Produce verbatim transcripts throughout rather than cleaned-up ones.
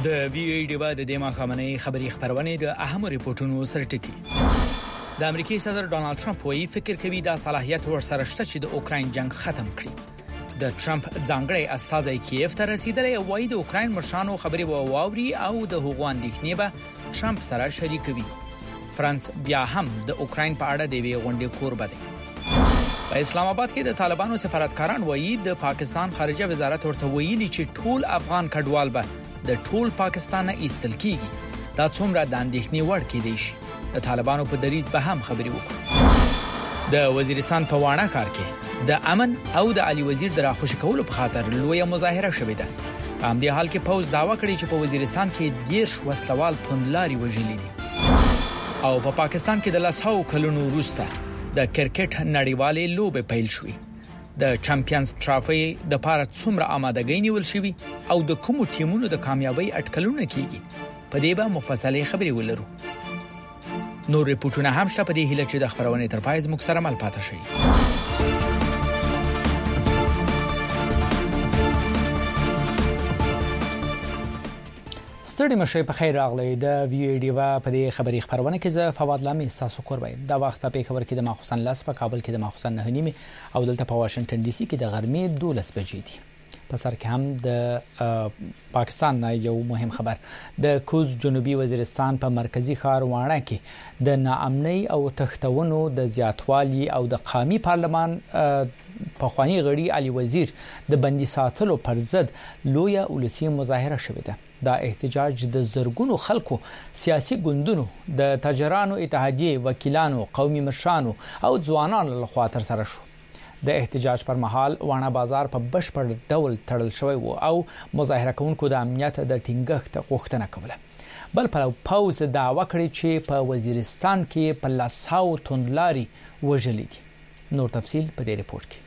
د وی ای ډیوا د دې ماښامنۍ خبري خبرونه د اهم ریپورتونو سره ټکی. د امریکای صدر ډونالد ټرمپ وایي فکر کوي دا صلاحیت ورسره شته چې د اوکراین جنگ ختم کړي. د ټرمپ ځانګړی استازی کیف ته رسیدلی وایي د اوکراین مرشانو خبري واوري او د هغو اندېښنې به ټرمپ سره شریکوي. فرانس بیا هم د اوکراین په اړه د وی غونډې کوربه دی. په اسلام آباد کې د طالبانو سفارتکاران وایي د پاکستان خارجه وزارت ورته ویلي چې ټول افغان کډوال به د ټول پاکستان نه ایستل کیږي. دا څومره د اندېښنې وړ کېدی شي. د طالبانو په دریځ به هم خبري وکړو. د وزیرستان په وانه ښار کې د امن او د علي وزیر د راخوشي کولو په خاطر لویه مظاهره شوې ده. په همدې حال کې پوز داوا کړی چې په وزیرستان کې دیرش وسلوال توندلاري وژلي دي. او په پا پاکستان کې د لسو کلونو وروسته د کرکټ نړیوالې لوبې پیل شوې. د چمپیونز ټرافي د پاره څومره آمادګۍ نیول شوې او د کومو ټیمونو د کامیابی اټکلونه کیږي. په دې به مفصلې خبرې ولرو. نور ریپورتونه هم شته په دې هیله چې د خبرونې تر پای زموږ سره مل پاتې شي. ستړي مشه په خیر راغلی. د وی ای ډیوا په دې خبري خبرونه کې زه فواد لامي تاسو کوروي. دا وخت په پیښور کې د ماخوسن لاس په کابل کې د ماخوسن نه نیمه او دلته په واشنگټن ډي سي کې د غرمې دولس بجې دي. په سر کې هم د پاکستان نه یو مهم خبر. د کوز جنوبي وزیرستان په مرکزی ښار وانه کې د ناامنۍ او تختونو د زیاتوالي او د قومي پارلمان په خواني غړي علي وزیر د بندي ساتلو پر ضد لویه ولسی مظاهره شوې ده. دا احتجاج د زرګونو خلکو سیاسي ګوندونو د تاجرانو اتحادیه وکیلانو قومي مشرانو او ځوانانو لخوا تر سره شو. د احتجاج پر مهال وانه بازار په بشپړ ډول تړل شوی و او مظاهره کوونکو د امنیت د ټینګښت غوښتنه کوله. بل په پاوز دعوا کړې چې په وزیرستان کې په لاساو توندلاري وژلي دي. نور تفصیل په دې ریپورت کې.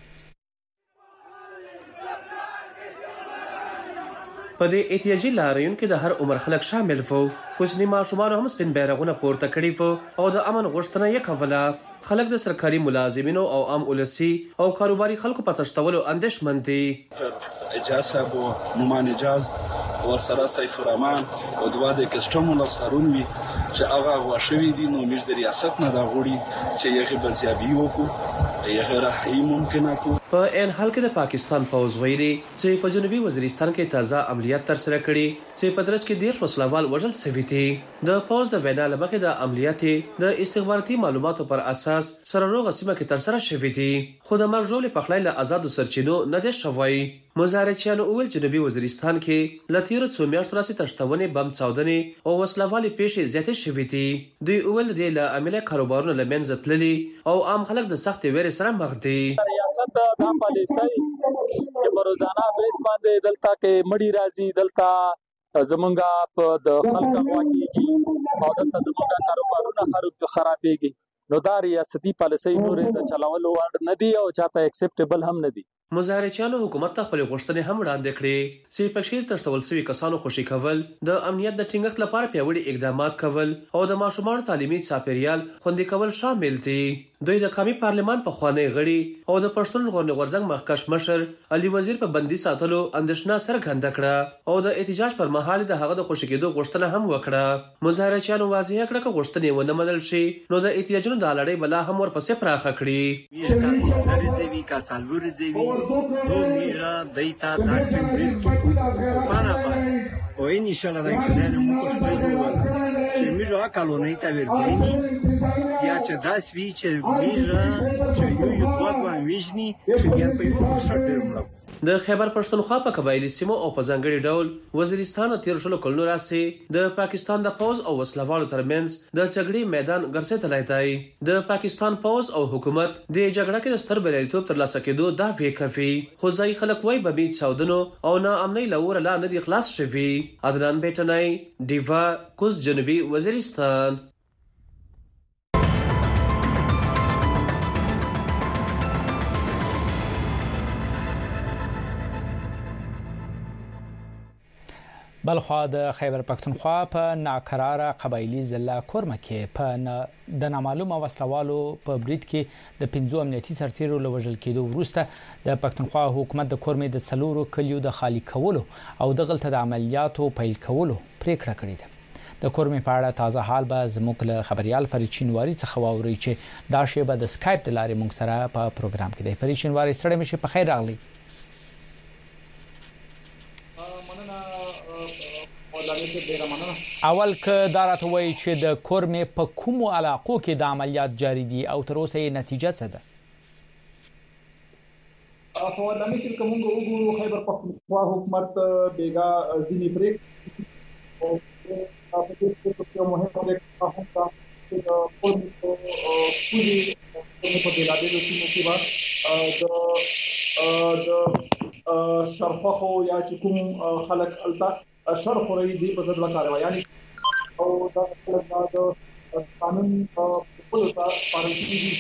په دې احتجاجي لاریون کې د هر عمر خلک شامل وو. کوچني ماشومان هم سپین بیرغونه پورته کړي وو او د امن غوښتنه یې کوله. خلک د سرکاري ملازمینو او عام ولسی او کاروباري خلکو په تشتولو اندېښمن دي. اجازه بو نومان اجاز ورسره سیف الرحمن او دوه د کسټمونو افسرون وی چې هغه غواړي دي نو موږ د ریاست نه دا غوړي چې یې بزیابي وکړو یې راهي ممکنه کو. په ان حال کې د پاکستان پوز ویلي چې په جنوبي وزیرستان کې تازه عملیات تر سره کړي چې په درس کې ډیر وسلوال وژل شوي دي. د پوز د وینا لمخې د عملیات د استخباراتي معلوماتو پر اساس سره روغه سیمه کې تر سره شوي دي. خو د مرجول په خلای له آزادو سرچینو نه دي شوی. مزارچیانو اول جنوبي وزیرستان کې لتیرو څو میاشتو راځي تشتونې بم چاودنې او وسلوالي پیښې زیاتې شوي دي. دوی اول د له عمله کاروبارونو لمنځه تللي او عام خلک د سخت ویرې سره مخ دي. ریاست د پالیسۍ چې په روزانه بیس باندې دلته کې مړی راځي، دلته زمونږه په د خلکو واکېږي او دلته زمونږه کاروبارونه خرابېږي. نو دا ریاستي پالیسۍ نورې د چلولو وړ نه دي او چاته اکسپټیبل هم نه دي. مظاهرچیانو حکومت ته خپل غوښتنې هم وړاندې کړې چې په شیر تشتول شوي کسانو خوشي کول، د امنیت د ټینګښت لپاره پیاوړي اقدامات کول او د ماشومانو تعلیمي چاپیریال خوندي کول شامل دي. دوی د قومي پارلمان په خوانی غړي او د پښتون ژغورنې غورځنګ مخکښ مشر علي وزیر په بندي ساتلو اندېښنه څرګنده کړه او د احتجاج پر مهال د هغه د خوشي کېدو غوښتنه هم وکړه. مظاهرچیانو واضح کړه چې غوښتنې ونه منل شي نو د احتجاجونو د لړۍ بلا هم ورپسې پراخه کړي. دو میرا دیتا تاکتیم بیرکی پانا پا و این ایشالا دا کلین موکش نجوبالا چه میرا اکالونی تا ورگینی یا چه داس وی چه میرا چه یو یو دواد وان ویجنی چه بیان پا یو مشتر درملو. د خیبر پښتونخوا په قبایلی سیمو او په ځنګړي ډول وزیرستان تیر شلو کلونو راسي د پاکستان د پوز او وسلوالو ترمنځ د جګړې میدان ګرځېدلی دی. د پاکستان پوز او حکومت د جګړه کې د ستر بریالیتوب ترلاسه کېدو دعوې کوي، خو ځایي خلک وایي بمي چاودنو او ناامنۍ له اوره لا نه دي خلاص شوي. عدنان بیټنی، ډیوا، کوز جنوبي وزیرستان. بلخوا د خیبر پختونخوا په ناقراره قبایلی ضلع کورمه کې په د نامعلومه وسلوالو په برید کې د پنځو امنیتي سرتیرو له وژل کېدو وروسته د پختونخوا حکومت د کورمه د څلورو کلیو د خالی کولو او د غلطه د عملیاتو پیل کولو پریکړه کړې ده. د کورمه په اړه تازه حال به زموږ له خبريال فرید شینواری څخه واوري چې دا شی به د اسکایپ د لارې موږ سره په پروګرام کې دی. فرید شینواری ستړي مشه په خیر راغلی. اول که دا راته وایي چې د کورمه په کومو علاقو کې د عملیات جاری دي او تر اوسه یې نتیجه څه ده؟ په د مثل کومو وګورو خیبر پختونخوا حکومت بیګا ځینی بریک او په دې کې په مهمه لیکه هم دا د کورمه کوزي په بلادلو چې مو کې د شرفخو یا چې کوم خلک الته شرخ ورې دی په ځل کاروي یعنی او دا د قانون په خپل ته سپارل کیږي.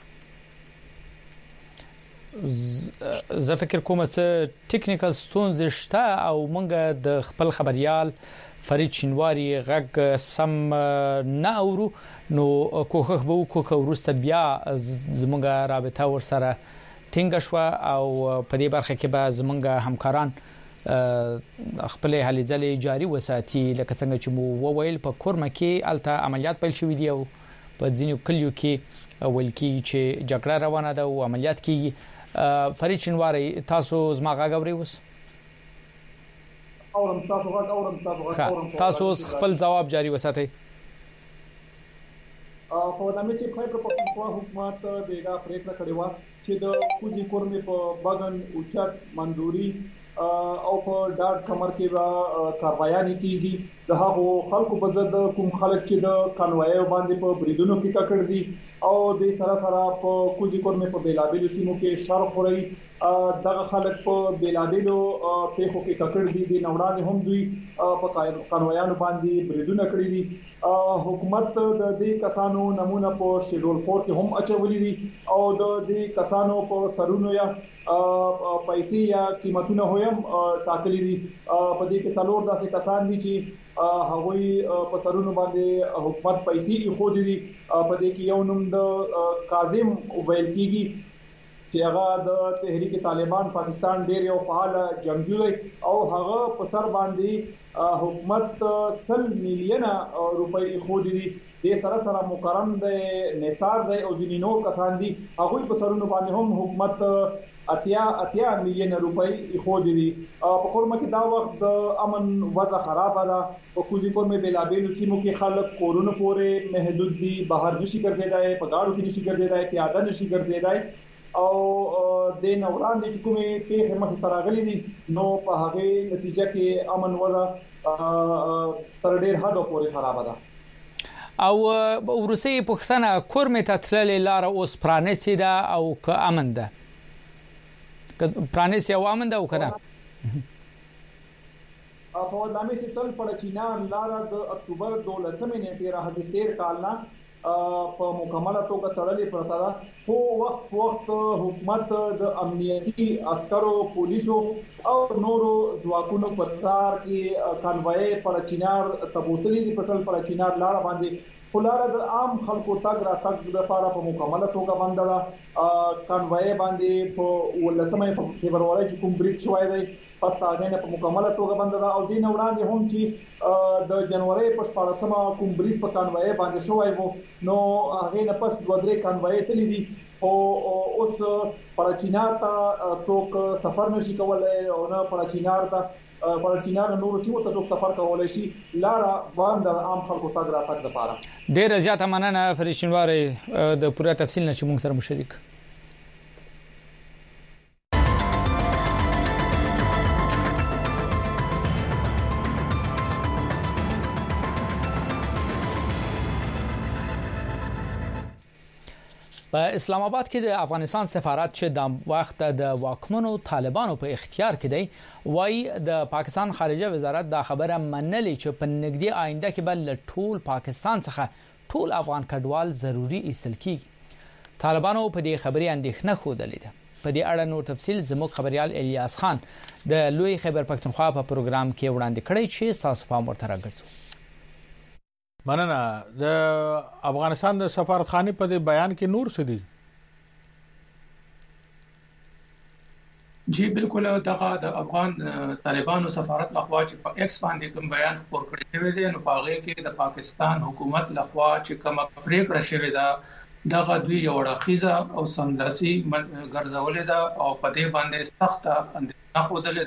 زه فکر کوم چې ټیکنیکل ستونز شته او مونږ د خپل خبريال فرید شینواری غږ سم نه اورو نو کوخه به کوخه ورسته بیا زمونږ رابطه ور سره ټینګ شو او په دې برخه کې به زمونږ همکاران خپل هلې ځلې جاری وساتي لکه څنګه چې مو وویل په کورمه کې الته عملیات پیل شوې دي او په ځینو کلیو کې ول کې چې جګړه روانه ده او عملیات کیږي. فرید شینواری تاسو زما غږ اورئ اوس؟ اورم تاسو غږ اورم تاسو غږ اورم تاسو خپل جواب جاری وساتئ. په دمه چې خیبر پختونخوا حکومت بیګا پریکړه کړې و چې د کوزي کورمه په بغن اوچت منډوري او په ډاډ کمر کې به کاروایانې کیږي د هغو خلکو په ضد کوم خلک چې د کانوایو باندې په بریدونو کې ککړ دي او د سره سره په کوزي کورمه په بیلابیلو سیمو کې شرخ وري دغه خلک په بیلابیلو پیښو کې ککړ دي د نوړانې هم دوی په کانوایانو باندې بریدونه کړی دي. حکومت د دې کسانو نمونه په شیډول فور کې هم اچولې دي او د دې کسانو په سرونو یا پیسې یا قیمتونه هم ټاکلي دي. په دې کې څلور داسې کسان دي چې هغوی په سرونو باندې حکومت پیسې خو دي. په دې کې یو نوم د کاظم ویل کیږي چې هغه د تحریک طالبان پاکستان ډیر یو فعال جنگجو دی او هغه په سر باندې حکومت سل میلیونه روپۍ خو دي. د سره سره مقرن د نثار دی او ځینې نور کسان دي هغه په سرونو باندې هم حکومت اتیا اتیا میلیونه روپۍ خو دي. په کورمه کې دا وخت د امن وضع خراب ده. په کوزي کورمه بیلابیلو سیمو کې خلک کورونو پورې محدود دي، بهر نشي ګرځیدای، په گاډو کې نشي ګرځیدای، پیاده نشي ګرځیدای او د نوړاندې چې کومې پیښې مخې ته راغلي دي نو په هغه نتیجه کې امن وضع تر ډیر حد پورې خراب ده. او ورسې پښتنه کورمه ته تللې لار اوس پرانیسي ده او که امن ده؟ پرانیسي او امن ده او کنه؟ په دامه سي تل پر چینار لار د اکتوبر دولسمې نیټه راځي تیر کال نه په مکمله توګه تړلې پرته ده خو وخت وخت حکومت د امنیتي عسکرو پولیسو او نورو ځواکونو په څار کې کانوای پر چینار تبوتلې دي پټل پر چینار لار باندې خلاره د عام خلکو تګ را تګ د لپاره په مکمله توګه باندې ده. کانوای باندې په ولسمه فبرवरी چې کوم بریټ شوی دی پس تاغینه په مکمله توګه باندې ده او دین وړاندې هم چې د جنوري په شپږمه کوم بریټ په کانوای باندې شوی وو نو هغه نه پس دوه درې کانوای تللی دي او اوس پر چینار ته څوک سفر نشي کولای او نه پر چینار ته پر چینار نور سیمو ته څوک سفر کولای شي لار باندې عام خلکو تګ را تګ لپاره. ډیر زیات مننه فرید شینواری د پوره تفصیل نه چې موږ سره مشرک. په اسلام آباد کې د افغانستان سفارت چې د وخت د واکمنو طالبانو په اختیار کې دی وایي د پاکستان خارجه وزارت دا خبره منلې چې په نږدې آینده کې بل ټول پاکستان څخه ټول افغان کډوال ضروری ایستل کیږي. طالبانو په دې خبرې اندېښنه خوده لیده. په دې اړه نور تفصيل زموږ خبريال الیاس خان د لوی خیبر پښتونخوا په پروګرام کې وړاندې کړی چې تاسو په امر تر راګرځو. مننه. د افغانستان د سفارتخانه په دې بیان کې نور څه دي؟ جی بالکل دغه د افغان طالبانو سفارت لخوا چې په ایکس باندې کوم بیان خپور کړی شوی دی نو په هغه کې د پاکستان حکومت لخوا چې کوم پریکړه شوی ده دغه دوی یو اړخیزه او سملاسي ګرځولې ده او په دې باندې سخته اندېښنه خوده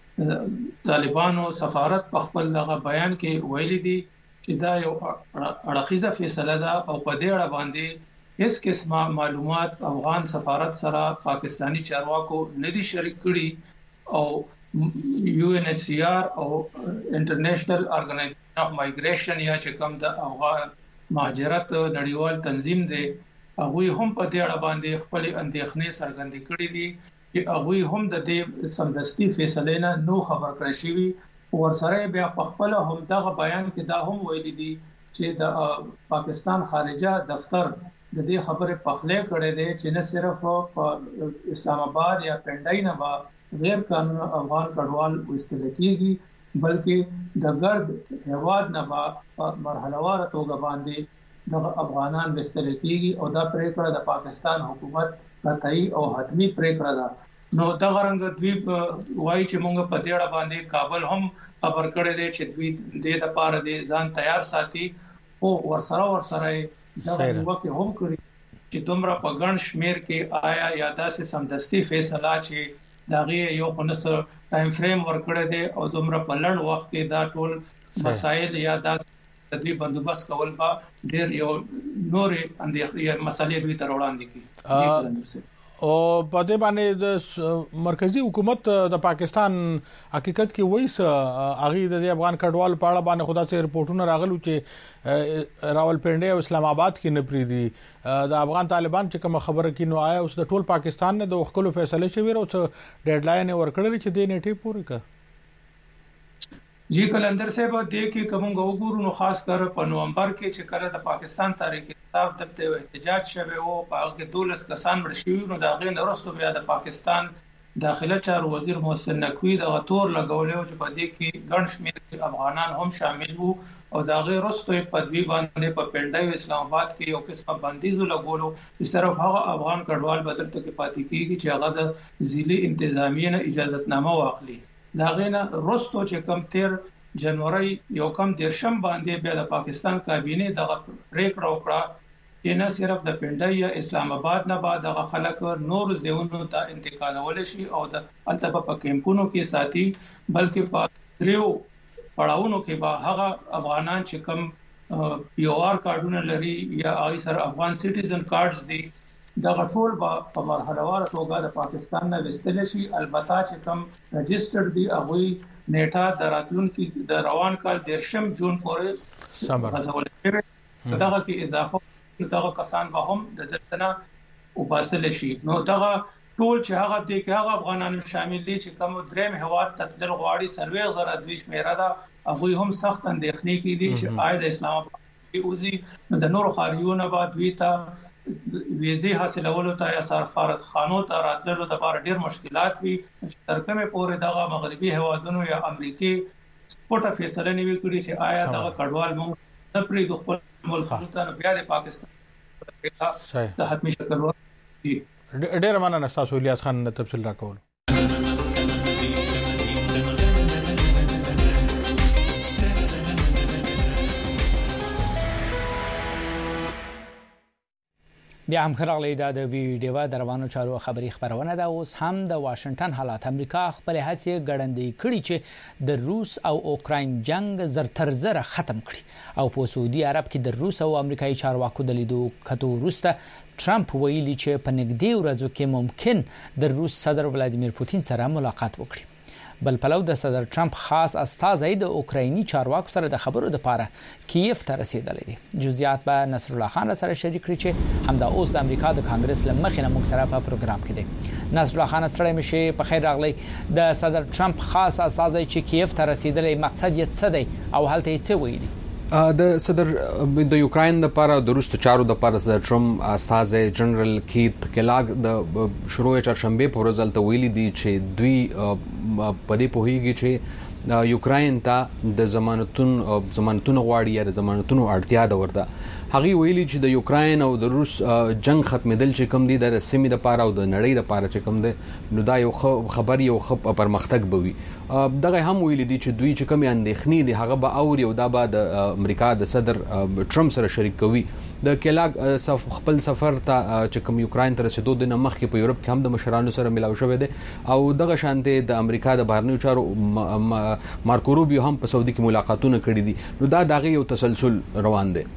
ده. طالبانو سفارت په خپل دغه بیان کې ویلي دي چې دا یو اړخیزه فیصله ده او په دې اړه باندې هیڅ قسمه معلومات افغان سفارت سره پاکستانی چارواکو نه دي شریک کړي او یو ان ایچ سی آر او انټرنیشنل ارګنایزیشن اف مایګریشن یا چې کوم د افغان مهاجرت نړیوال تنظیم دی هغه هم په دې اړه باندې خپل اندېښنې څرګندې کړې دي چې هغه هم د دې سمدستي فیصله نه نو خبر کړی شوی ورسره بیا په خپل هم دغه بیان کې دا هم ویلي دي چې د پاکستان خارجه دفتر د دې خبره پخلې کړې ده چې نه صرف په اسلام آباد یا پندای نه با غیر قانوني افغان کډوال وستل کېږي بلکې د ګرد هواد نه با مرحله وار توګه باندې د افغانان وستل کېږي او دا پریکړه د پاکستان حکومت قطعي او حتمی پریکړه ده. نو دا غرنګ دوی وایي چې موږ په دې اړه باندې کابل هم خبر کړی دی چې دوی د دې لپاره د ځان تیار ساتي او ورسره ورسره دا وکه هم کړی چې دومره په ګڼ شمیر کې آیا یا داسې سمدستي فیصله چې داغه یو خنص ټایم فریم ورکړی دی او دومره په لړ وخت کې دا ټول مسایل یا د دې بندوبست کول با ډېر یو نورې اندېښنې مسالې دوی تر وړاندې کړي. او په دې باندې د مرکزی حکومت د پاکستان حقیقت کې وایي هغه د افغان کډوال په اړه باندې خدا سي رپورټونه راغلو چې راولپنډي او اسلام آباد کې نه پریدي د افغان طالبان چې کوم خبره کینو آیا اوس د ټول پاکستان نه د خپل فیصله شوی او ډیډ لاین ورکړل چې د نیټه پوری کړ. جی کلندر صاحب د کې کوم وګورو نو خاص کر په نومبر کې چې کله د پاکستان تاریخ انصاف دلته احتجاج شوه او په هغه دولس کسان مړ شوي نو دا غي نرسو بیا د پاکستان داخله چارو وزیر محسن نقوی د غتور لګولې چې په دې کې ګڼ شمېر افغانان هم شامل وو او دا غي رسو په دوی باندې په پندای اسلام آباد کې یو قسمه بندیزو لګولو چې صرف هغه افغان کډوال بدرته کې پاتې کیږي چې هغه د ضلعي انتظامیه نه اجازهتنامه واخلي. دا غینا رستو چې کم تیر جنوري یو کم دیرشم باندې بیا د پاکستان کابینه د پریکړه وکړه چې نه صرف د پندای یا اسلام آباد نه بعد د خلک نور زیونو ته انتقالول شي او د التبه په کیمپونو کې ساتي بلکې په دریو پړاوونو کې به هغه افغانان چې کم پی او آر کارډونه لري یا آی سر افغان سټیزن کارډز دي دا ټول په مرحله وار توګه د پاکستان نه وستل شي. البته چې کوم رجسټرډ دي هغه نیټه د راتلونکي د روان کال دیرشم جون پورې غزول شوی دغه کې اضافه دغه کسان به هم د دلته وباسل شي. نو دغه ټول چې هغه د کې هغه افغانان شامل دي چې کوم دریم هواد تتل غواړي سروي غره دوی شمیره ده هغه هم سخت اندېښنې کې دي چې آی د اسلام آباد اوزي د نور خاریونه بعد وی ته ویزه حاصلولو ته یا سفارت خانو ته راتللو د لپاره ډیر مشکلات وي ترکمه پورې دغه مغربي هوادونو یا امریکای سپورټه فیصله نیوي کړی چې آیا دغه کډوال موږ نه پرې د خپل ملک ته بیا د پاکستان د حتمی شکل ورکړي. ډیر مننه تاسو الیاس خان تفصیل راکول. بیا هم خراغلی دا د ویډیو د روانو چارو خبري خبرونه ده. اوس هم د واشنگټن حالات امریکا خپل هڅې ګړندې کړي چې د روس او اوکراین جنگ زر تر زر ختم کړي او په سعودي عرب کې د روس او امریکایي چارواکو د لیدو کتو وروسته ټرمپ ویلي چې په نږدې ورځو کې ممکن د روس صدر ولادیمیر پوتین سره ملاقات وکړي. بل پلو د صدر ټرمپ خاص استازی د اوکرایني چارواکو سره د خبرو لپاره کیف ته رسیدلی دی. جزئیات به نصر الله خان سره شریک کړي چې همدا اوس د امریکا د کانګرس لمخې نه موږ سره په پروګرام کې دی. نصر الله خان ستړی مشه په خیر راغلی. د صدر ټرمپ خاص استازی چې کیف ته رسیدلی مقصد یې څه دی او هلته یې څه ویلي؟ د صدر د یوکرين د لپاره د روس چارو د لپاره د ټرمپ استاذ جنرال کیت کلاګ د شروع چهارشنبه په ورځ تل ویلي دي چې دوی په دې پوهیږي چې یوکرين ته د ضمانتون ضمانتون غواړي یا د ضمانتونو اړتیا ده ورته. هغه ویلي چې د یوکرين او د روس جنگ ختمېدل چې کوم دي د سیمې د لپاره او د نړۍ د لپاره چې کوم دي نو دا یو خبر یو خپ پرمختګ بوي. دغه هم ویلي دي چې دوی چې کوم اندېښنې دي هغه به اوري او دا به د امریکا د صدر ټرمپ سره شریک کوي. د کلاګ خپل سفر ته چې کوم یوکرين ته رسیدو د مخکې په یورپ کې هم د مشرانو سره ملاو شوی دی او دغه شانته د امریکا د بهرنیو چارو مارکو روبیو هم په سعودي کې ملاقاتونه کړي دي. نو دا دغه یو تسلسل روان دی.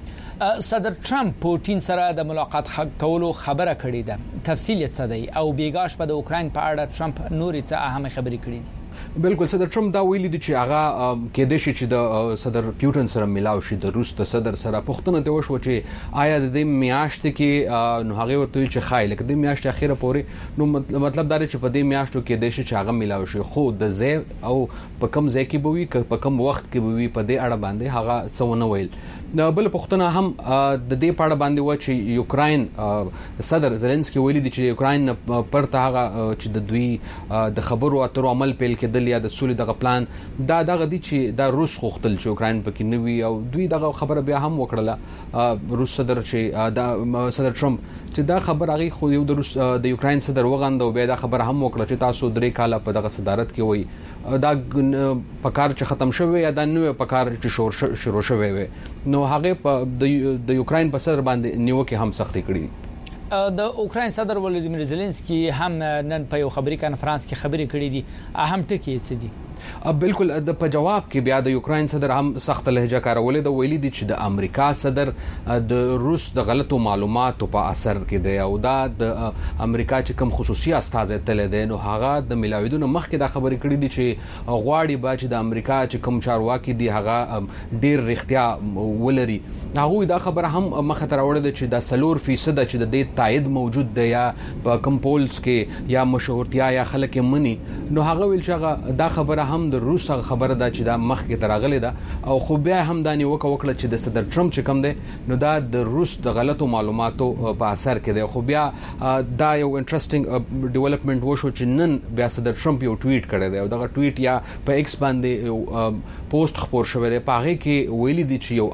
صدر ټرمپ پوتین سره د ملاقات کولو خبره کړې ده. تفصیل یې څه دی او بیګاش په د اوکراین په اړه ټرمپ نورې څه اهم خبرې کړې دي؟ بالکل صدر ټرمپ دا ویلي دي چې هغه کې د شي چې د صدر پیوټن سره ملاو شي د روس د صدر سره پښتنه ته وشو چې آیا د میاشت کې نو هغه ورته چې خایل کې د میاشت اخیره پورې نو مطلب دا چې په دې میاشتو کې د شي چې هغه ملاو شي خو د زی او په کم ځای کې بوي په کم وخت کې بوي په دې اړه باندې هغه څونه ویل. بل پښتنه هم د دې پاړه باندې و چې یوکرين صدر زيلنسکي ویلي دي چې یوکرين پرته هغه چې د دوی د خبرو اترو عمل پیل کېدل یا د سولې دغه پلان دا دغه دي چې دا روس خوختل چې یوکرين پکې نوي او دوی دغه خبره بیا هم وکړه. روس صدر چې دا صدر ټرمپ چې دا خبر هغه خو یو د روس د یوکرين صدر وغند او بیا دا خبره هم وکړه چې تاسو درې کاله په دغه صدارت کې وای دا پکار چې ختم شوی یا دا نو پکار چې شور شروع شوی وي نو هغه په د یوکرين په سر باندې نیوکه هم سختي کړې. د اوکراین صدر ولودیمیر زيلنسکي هم نن په یو خبري کانفرنس کې خبري کړې دي. اهم ټکي څه دي؟ بالکل د په جواب کې بیا د یوکرين صدر هم سخت لهجه کارولې د ویلي دي چې د امریکا صدر د روس د غلطو معلوماتو په اثر کې دی او دا د امریکا چې کوم خصوصي استاذ تل دی نو هغه د ملاویدونو مخکې د خبرې کړې دي چې غواړي با چې د امریکا چې کوم چارواکي دي هغه ډیر رښتیا ولري. هغه دا خبره هم مخه تر وړه چې د سلور فیصد چې د دې تایید موجود دی یا په کمپولز کې یا مشهورتیا یا خلک منی نو هغه ویل چې دا خبره هم د روس خبره ده چې دا مخکې ترغلې ده او خو بیا هم دا نیوکه وکړه چې د صدر ټرمپ چې کوم دی نو دا د روس د غلطو معلوماتو په اثر کې دی. خو بیا دا یو انټرېسټینګ ډیولپمنٹ وشو چې نن بیا صدر ټرمپ یو ټویټ کړی دی او دا ټویټ یا په ایکس باندې یو پوسټ خبر شوی دی. په هغه کې ویلي دي چې یو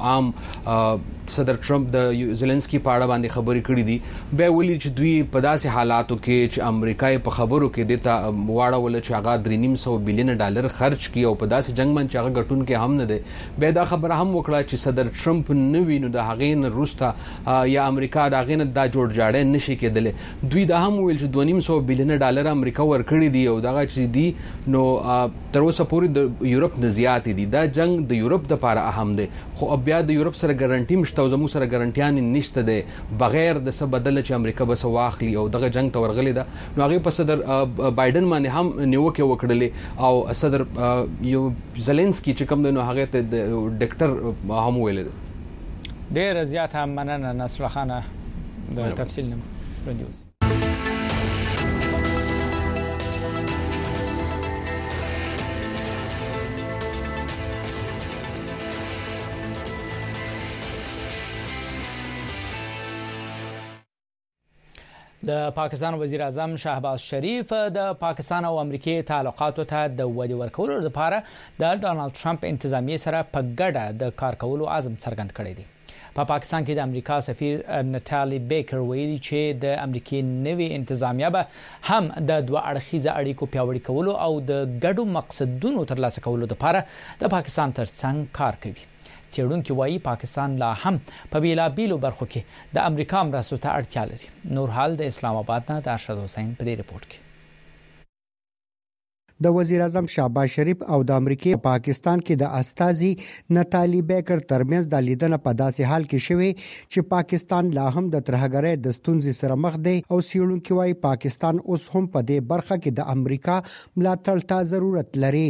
عام صدر ټرمپ د زيلنسکي په اړه باندې خبرې کړې دي. بیا ویلي چې دوی په داسې حالاتو کې چې امریکا په خبرو کې دته واړول چې هغه درې نیم سو بلین ډالر خرج کړي او په داسې جنگ باندې هغه ګټون کې هم نه دي. بیا دا خبره هم وکړه چې صدر ټرمپ نوی نو د هغې نه روسته یا امریکا د هغې نه دا جوړ جاړی نشي کېدلی. دوی دا هم ویل چې دوه نیم سو بلین ډالر امریکا ورکړي دي او دغه چې دي نو تر اوسه پورې د یورپ نه زیات دي. دا جنگ د یورپ د لپاره اهم دی خو بیا د یورپ سره ګارانټي مشته او زموږ سره ګارانټیان نشته دی بغیر د څه بدل چې امریکا بس واخلي او دغه جنگ ته ورغلي ده. نو هغه په صدر بایدن باندې هم نیوکه وکړلې او صدر یو زيلنسکي چې کوم نو هغه ته د ډاکټر هم ویل دي. ډېر زیات هم مننه نصر خانه د تفصیل نه وړاندې. د پاکستان وزیر اعظم شهباز شریف د پاکستان او امریکای تعلقاتو ته د ودی ورکولو لپاره د ډانلډ ټرمپ انتظامیه سره په ګډه د کار کولو عزم څرګند کړی دی. په پاکستان کې د امریکا سفیر نټالی بیکر ویلي چې د امریکای نوي انتظامیه به هم د دوه اړخیزه اړیکو پیاوړي کولو او د ګډو مقصدونو ترلاسه کولو لپاره د پاکستان ترڅنګ کار کوي. څېړونکي وایي پاکستان لا هم په بیلابیلو برخو کې د امریکا مرستو ته اړتیا لري. نور حال د اسلام آباد نه د ارشد حسین په دې رپورت کې. د وزیر اعظم شهباز شریف او د امریکای پاکستان کې د استازي نټالی بیکر ترمنځ د لیدنه په داسې حال کې شوه چې پاکستان لا هم د ترهګرۍ د ستونزې سره مخ دی او څېړونکي وایي پاکستان اوس هم په دې برخه کې د امریکا ملاتړ ته ضرورت لري.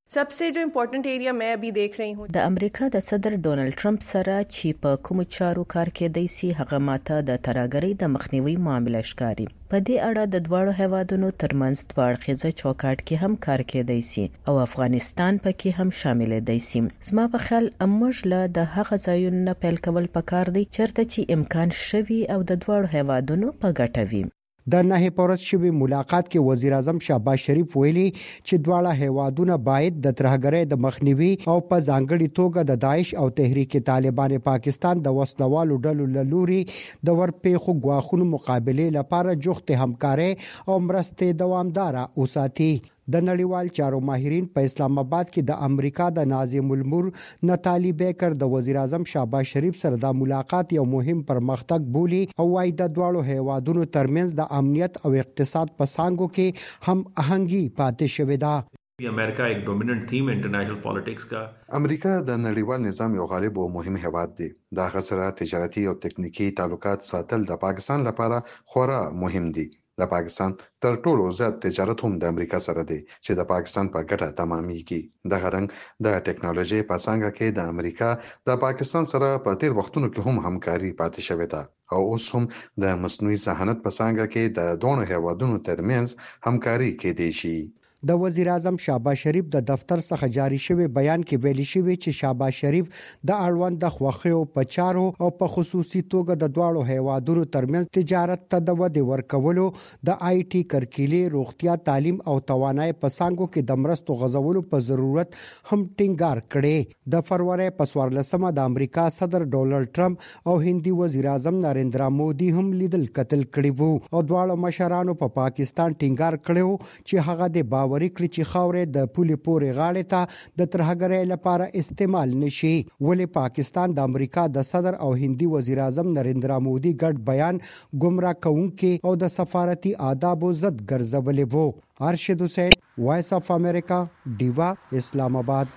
सबसे जो इम्पोर्टेंट एरिया मैं अभी देख रही हूँ د امریکا د صدر ډونالد ټرمپ سره چې په کوم چارو کار کېدای شي هغه ماته د ترهګرۍ د مخنیوي معاملې ښکاري. په دې اړه د دوړو هیوادونو ترمنځ دواړخیزه چوکاټ کې هم کار کېدای شي او افغانستان پکې هم شامل دی شي. زما په خیال موږ له د هغه ځایونو نه پیل کول پکار دی چرته چې امکان شوي او د دوړو هیوادونو په ګټه وي. د نه پورس شوی ملاقات کې وزیر اعظم شهباز شریف ویلي چې دواړه هیوادونه باید د ترهګرۍ د مخنیوي او په ځانګړي توګه د داعش او تحریک طالبان پاکستان د وسلوالو ډلو لوري د ورپېخو غواخونو مقابله لپاره جوخت همکاري او مرستې دوامدار اوساتي. د نړیوال چارو ماهرین په اسلام آباد کې د امریکا د ناظم المور نتالی بیکر د وزیر اعظم شهباز شریف سره د ملاقات یو مهم پرمختګ بولی او وايي د دواړو هیوادونو ترمنځ د امنیت او اقتصاد په څانګو کې هم اهنګي پاتې شوې ده. امریکا یک ډومیننٹ تھیم انټرنیشنل پالیټکس کا امریکا د نړیوال نظام یو غالب او مهم هیواد دی. دا غسره تجارتي او تکنیکی تعلقات ساتل د پاکستان لپاره خورا مهم دي. د پاکستان تر ټولو زیات تجارت هم د امریکا سره دی چې د پاکستان په ګټه تمامېږي. د غرنګ د ټکنالوژي په څنګه کې د امریکا د پاکستان سره په تیر وختونو کې هم همکاري پاتې شوې ده او اوس هم د مصنوعي ذهانت په څنګه کې د دوه هیوادونو ترمنځ همکاري کېدای شي. د وزیر اعظم شهباز شریف د دفتر څخه جاری شوی بیان کې ویلي شوی چې شهباز شریف د اړوند د خوخیو په چارو او په خصوصي توګه د دواړو هیوادونو ترمنځ تجارت ته د ودې ورکولو د آی ټي کرکیلې روغتیا تعلیم او توانایي په څانګو کې د مرستو غځولو په ضرورت هم ټینګار کړي. د فروری په څوارلسمه د امریکا صدر ډونالد ټرمپ او هندي وزیر اعظم نریندرا مودي هم لیدل کتل کړي وو او دواړو مشرانو په پا پاکستان ټینګار کړو چې هغه د باور ورکړي چې خاورې د پولې پورې غاړې ته د ترهګرۍ لپاره استعمال نشي. ولې پاکستان د امریکا د صدر او هندي وزیر اعظم نریندرا مودي ګډ بیان گمراه کوونکي او د سفارتي آدابو ضد ګرځولې وو. ارشد حسین، وایس اف امریکا، ډیوا، اسلام آباد.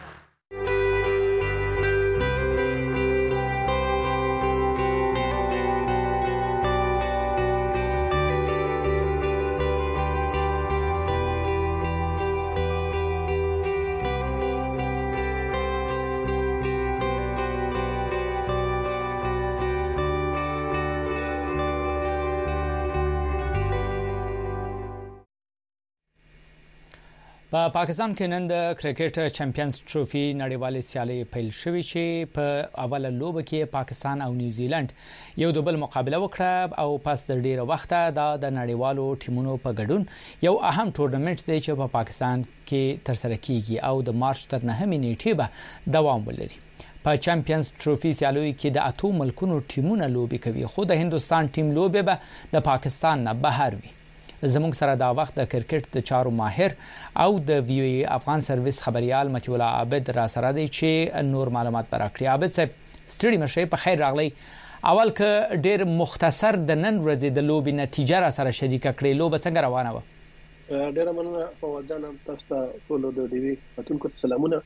په پاکستان کې نن د کرکټ چمپیونز ټروفي نړیوالې سیالۍ پیل شوې چې په اوله لوبه کې پاکستان او نیوزیلند یو د بل مقابله وکړه او پس د ډیره وخته د نړیوالو ټیمونو په ګډون یو اهم ټورنمنت دی چې په پاکستان کې ترسره کیږي او د مارچ تر نهمې نیټې به دوام ولري. په چمپیونز ټروفي سیالیو کې د اتو ملکونو ټیمونه لوبي کوي خو د هندستان ټیم لوبي به د پاکستان نه بهر وي. زموږ سره دا وخت د کرکټ د چارو ماهر او د وی او ای افغان سرویس خبريال متي الله عابد را سره دی چې نور معلومات راکړي. عابد صاحب ستړي مشه په خیر راغلی. اول که ډیر مختصر د نن ورځې د لوبي نتیجه را سره شریک کړي لوب څنګه روانه و؟ ډیر مننه فواد جان تاسو ته ټول د ډیوی پتونکو سلامونه.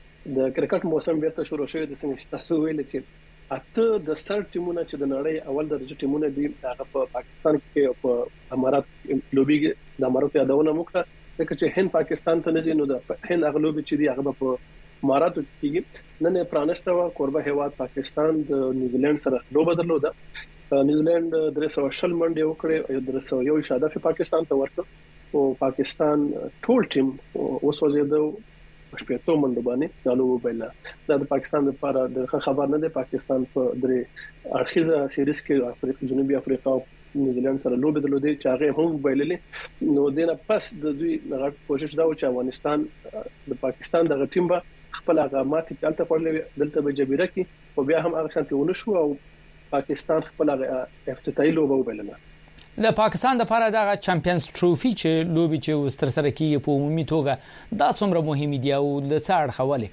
د کرکټ موسم بیرته شروع شوی د څنګه تاسو ویل چې اته د سر ټیمونه چې د نړۍ اول درجه ټیمونه دي هغه په پاکستان کې او په امارات لوبي د امارات یادونه وکړه چې هند پاکستان ته نه دي نو د هند هغه لوبي چې دي هغه په امارات کې نن پرانشته و قربه هیواد پاکستان د نیوزیلند سره لوبه درلوده. نیوزیلند درې سوه شل منډه وکړه درې سوه یو هدف پاکستان ته ورکړ او پاکستان ټول ټیم وسوځیدو شپږ منډه باندې چالو وبله. دا د پاکستان لپاره د خبر نه ده. پاکستان په درې اخیزه سیریز کې افریقا جنوبي افریقا او نیوزیلند سره لوبې درلودې چې هغه هم وبایللې نو دنه پس د دوی غټ کوشش دا و چې افغانستان د پاکستان د ټیم به خپل هغه تلته پړلې دلته به جبیره کې او بیا هم هغه شانتي ونه شو او پاکستان خپل افتتاحي لوبه وبایلله. د پاکستان لپاره د چمپیونز ټروفي چې لوبي چې وستر سره کیږي په عمومي توګه دا څومره مهم دي او د څاړ خوالي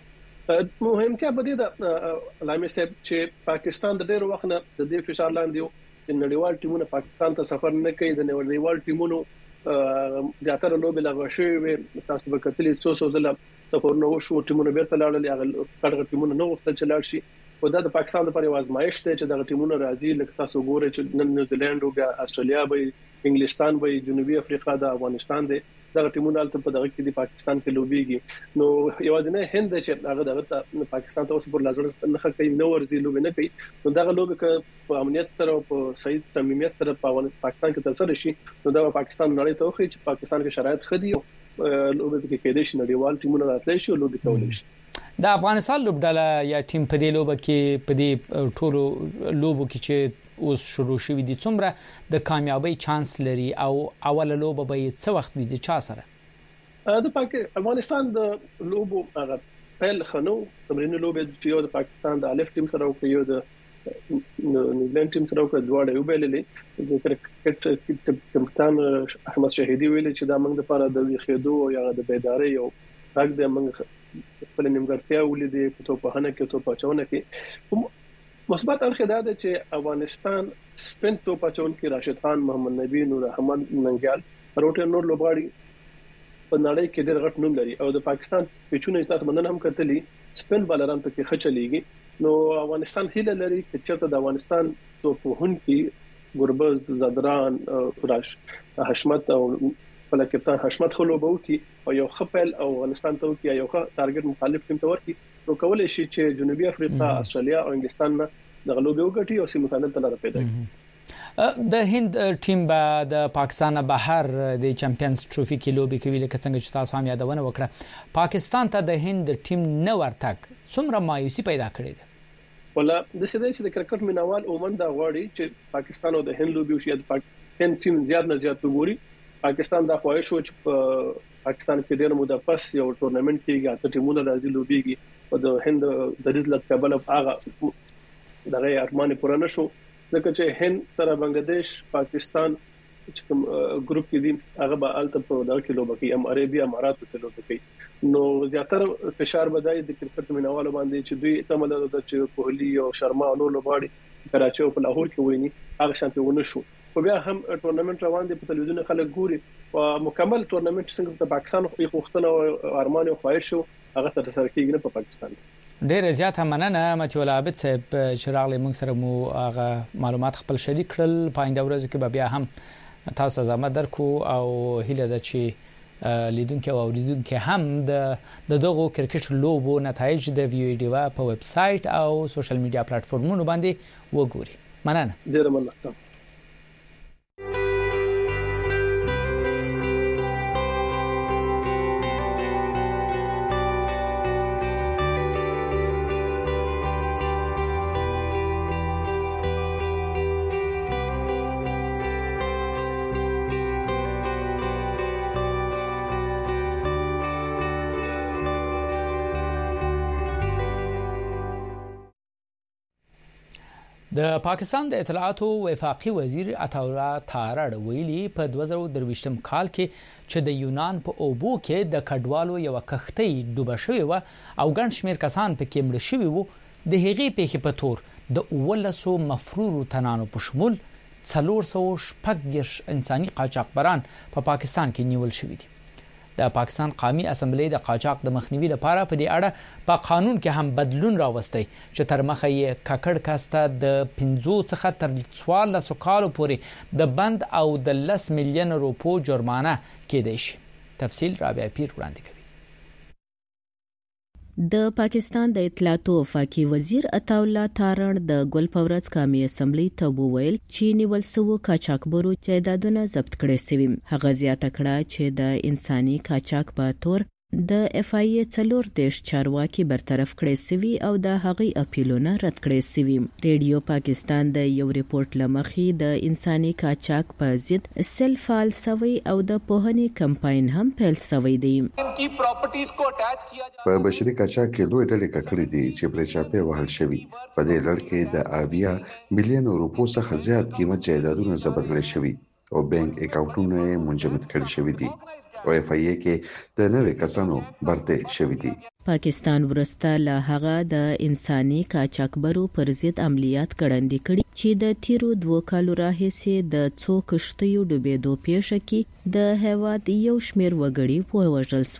مهمتیا په دې د لامي سب چې پاکستان د ډېر وخت نه د دې فشار لاندې یو نړیوال ټیمونه پاکستان ته سفر نه کوي. د نړیوال ټیمونو ځاتره لوبي لغوه شوی تاسو به کتلې څو څو ځله سفر نه وشو ټیمونه بیرته لاړل هغه کډغ ټیمونه نو وخت چې لاړ شي او دا د پاکستان لپاره یو ازمایښت دی چې د ټیمونو راځي لکه تاسو ګورئ چې نن نیوزیلند او بیا استرالیا به انګلستان به جنوبي افریقا د افغانستان دی دا ټیمونه په دغه کې د پاکستان کې لوبيږي نو یوازې نه هند چې هغه دغه پاکستان ته اوس پر لازم نه کوي نو ورزي لوب نه کوي نو دا لوب کې په امنیت سره او په صحیح صمیمیت سره په پاکستان کې ترسره شي نو دا پاکستان نړۍ ته وخی چې پاکستان کې شرایط خدي او لوب کې کېدې شي نړیوال ټیمونه راتلی شي او لوب کولای شي د افغانستان لوبډاله یا ټیم په دې لوب کې په دې ټولو لوبو کې چې اوس شروع شوې دي څومره د کامیابی چانس لري او اوله لوب به څه وخت وي د چا سره د پاکستان افغانستان د لوبو هغه پیل خنو تمرین لوب چې یو د پاکستان د الف ټیم سره او یو د نیوزیلند ټیم سره او دواړه یو بیللې د کرکټ کپتان احمد شهیدی ویل چې دا موږ لپاره د ویخېدو او یا د بیداری او حق د موږ خپل نیمګړتیا ولیدې په توپ هنه کې توپ اچونه کې مثبت اړخ دا ده چې افغانستان سپین توپ اچون کې راشد خان محمد نبی نور احمد ننګیال پروټ نور لوبغاړي په نړۍ کې ډېر غټ نوم لري او د پاکستان پیچونه تاسو باندې هم کتلې سپین بالران په کې خچلېږي نو افغانستان هیله لري چې چېرته د افغانستان توپ هون کې ګربز زدران راش حشمت او بل کپتان حشمت خلوبو کې او یو خپل او افغانستان ته کې یو ټارګټ مخالف ټیم ته ورکی نو کولای شي چې جنوبي افریقا استرالیا او انګلستان نه د غلوبې وګټي او سیمه فائنل ته لاره پیدا کړي د هند ټیم به د پاکستان بهر د چمپیونز ټروفي کې لوبي کوي لکه څنګه چې تاسو هم یادونه وکړه پاکستان ته د هند ټیم نه ورتګ څومره مایوسي پیدا کړې ده ولا د سیدای چې د کرکټ مینوال اومن دا غواړي چې پاکستان او د هند لوبي وشي د پاکستان ټیم زیات نه زیات وګوري پاکستان دا خواهش و چې په پاکستان کې ډېر موده پس یو ټورنمنت کېږي اته ټیمونه راځي لوبيږي او د هند د دې لږ کابل هغه دغه ارمان پوره نشو ځکه چې هند سره بنگلاديش پاکستان چې کوم ګروپ کې دي هغه به الته په دغه کې لوبي ام عربي امارات ته لوبي نو زیاتره فشار بدای د کرکټ مینوالو باندې چې دوی تمل د چې کوهلي او شرما نو لوباړي کراچي او په لاهور کې ویني هغه شامپیون شو خو بیا هم ټورنمنت روان دي په تلویزیون خلک ګوري او مکمل ټورنمنت څنګه په پاکستان خو خوښتنه او ارمان او خواهش شو هغه تر سره کېږي نه په پاکستان ډېر زیات مننه متي ولابت صاحب چې راغلی موږ سره مو هغه معلومات خپل شریک کړل پاینده ورځو کې به بیا هم تاسو زحمت درکو او هیله ده چې لیدونکو او لیدونکو هم د دغه کرکټ لوبو نتایج د ویو ډیوا په ویب سټ او سوشل میډیا پلیټفارمونو باندې وګوري مننه ډېر مننه د پاکستان د اطلاعات او وفاقي وزیر عطاالله تارړ ویلي په دوه زره درویشتم کال کې چې د یونان په اوبو کې د کډوالو یو کښتۍ ډوبه شوې و او ګڼ شمېر کسان په کې مړ شوي وو د هغې پیښې په تور د اولسو مفرورو تنانو په شمول څلور سوه شپږ دېرش انساني قاچاقبران په پا پاکستان کې نیول شوي دي د پاکستان قومي اسمبلی د قاچاق د مخنیوي لپاره په دې اړه په قانون کې هم بدلون راوستي چې تر مخه یې ککړ کاسته د پنځو څخه تر څوارلسو کالو پورې د بند او د لس میلیون روپو جرمانه کېدای شي تفصیل رابعه پیر وړاندې کوي د پاکستان د اطلاعات او وفاقي وزیر عطاالله تارړ د ګل پورز قومي اسمبلی ته وویل چې نیول سوو قاچاقبرو جایدادونه ضبط کړي سوي هغه زیاته کړه چې د انساني قاچاق په تور د اف ای ای څلور دیش چارواکي برطرف کړي سوي او د هغې اپیلونه رد کړي سوي ریډیو پاکستان د یو ریپورت لمخې د انساني قاچاق په ضد سل فعال سوي او د پوهنې کمپاین هم پیل سوي دی په بشري قاچاق کې دوه ډلې کړې دي چې پر چاپه وهل شوی په دې لړ کې د اویا مليون روپو څخه زیات قیمت جایدادونه ضبط کړي شوی او بانک اکاونټونه منجمد کړي شوی دي او اف ای ای کې د نوې کسانو برته شوی دي پاکستان ورسته له هغه د انساني قاچاقبرو پر ضد عملیات کړندې کړي چې د تیرو دوه کالو راهیسې د څو کښتیو ډوبېدو پیښه کې د هیواد یو شمېر وګړي ووژل شول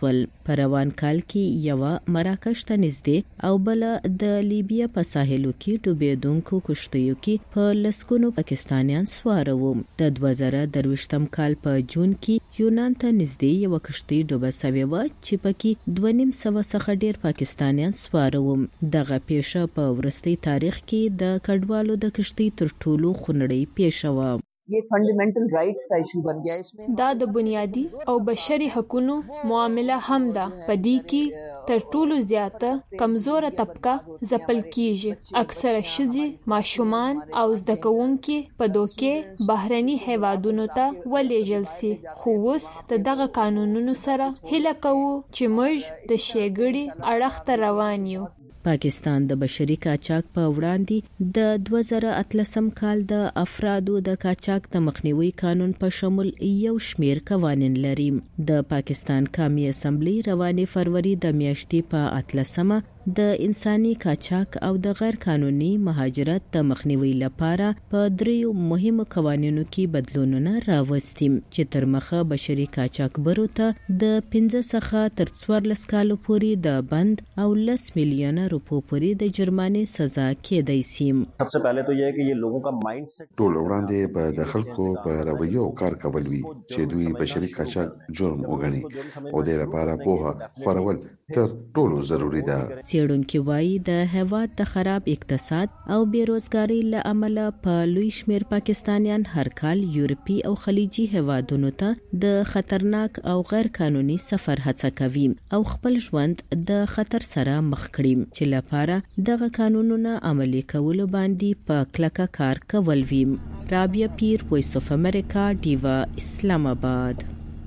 په روان کال کې یو مراکش ته نږدې او بل د لیبیا په ساحلو کې ډوبېدونکو کشتیو کې په لسګونو پاکستانیان سوار وو. د دوه زره درویشتم کال په جون کې یونان ته نږدې یو کشتۍ ډوبه شوې وه چې پکې دوه نیم سوه څخه ډېر پاکستانیان سوار وو. دغه پیښه په وروستي تاریخ کې د کډوالو د کشتۍ تر ټولو خونړۍ پیښه وه. یہ فنڈامنٹل رائٹس کا ایشو بن گیا. اس میں دا د بنیادی او بشري حقوقو معامله هم ده. په دې کې تر ټولو زیاته کمزوره طبقه ځپل کیږي. اکثره ښځې، ماشومان او زده کوونکي په دوکې بهرني هیوادونو ته ولېږل سي. خو اوس د دغه قانونونو سره هیله کوو چې موږ د ښېګړې اړخ ته روان یو. پاکستان د بشري قاچاق په وړاندې د دوه زره اتلسم کال د افرادو د قاچاق د مخنیوي قانون په شمول یو شمیر قوانین لري. د پاکستان قومي اسمبلی رواني فروری د میاشتې په اتلسمه د انساني قاچاق او د غیر قانوني مهاجرت د مخنیوي لپاره په دریو مهمو قوانینو کې بدلونونه راوستي چې تر مخه بشري قاچاقبرو ته د پنځه څخه تر څوارلس کالو پورې د بند او لس میلیونه روپو پورې د جرمانې سزا کېدای شي. सबसे पहले तो यह है कि ये लोगों का mindset ټول وړاندې په د خلکو په رویو کار کول وی چې دوی بشري قاچاق جرم وګڼي او د لپاره پوهه خورول تر ټولو ضروری ده. څېړونکي وایي د هیواد د خراب اقتصاد او بیروزګاری له امله په لوی شمیر پاکستانیان هر کال یورپی او خلیجي هیوادونو ته د خطرناک او غیر قانوني سفر هڅه کوي او خپل ژوند د خطر سره مخ کړي چې لپاره دغه قانونونه عملي کولو باندې په کلکه کار کول وي. رابعه پیر، وایس اف امریکا، ډیوا، اسلام آباد.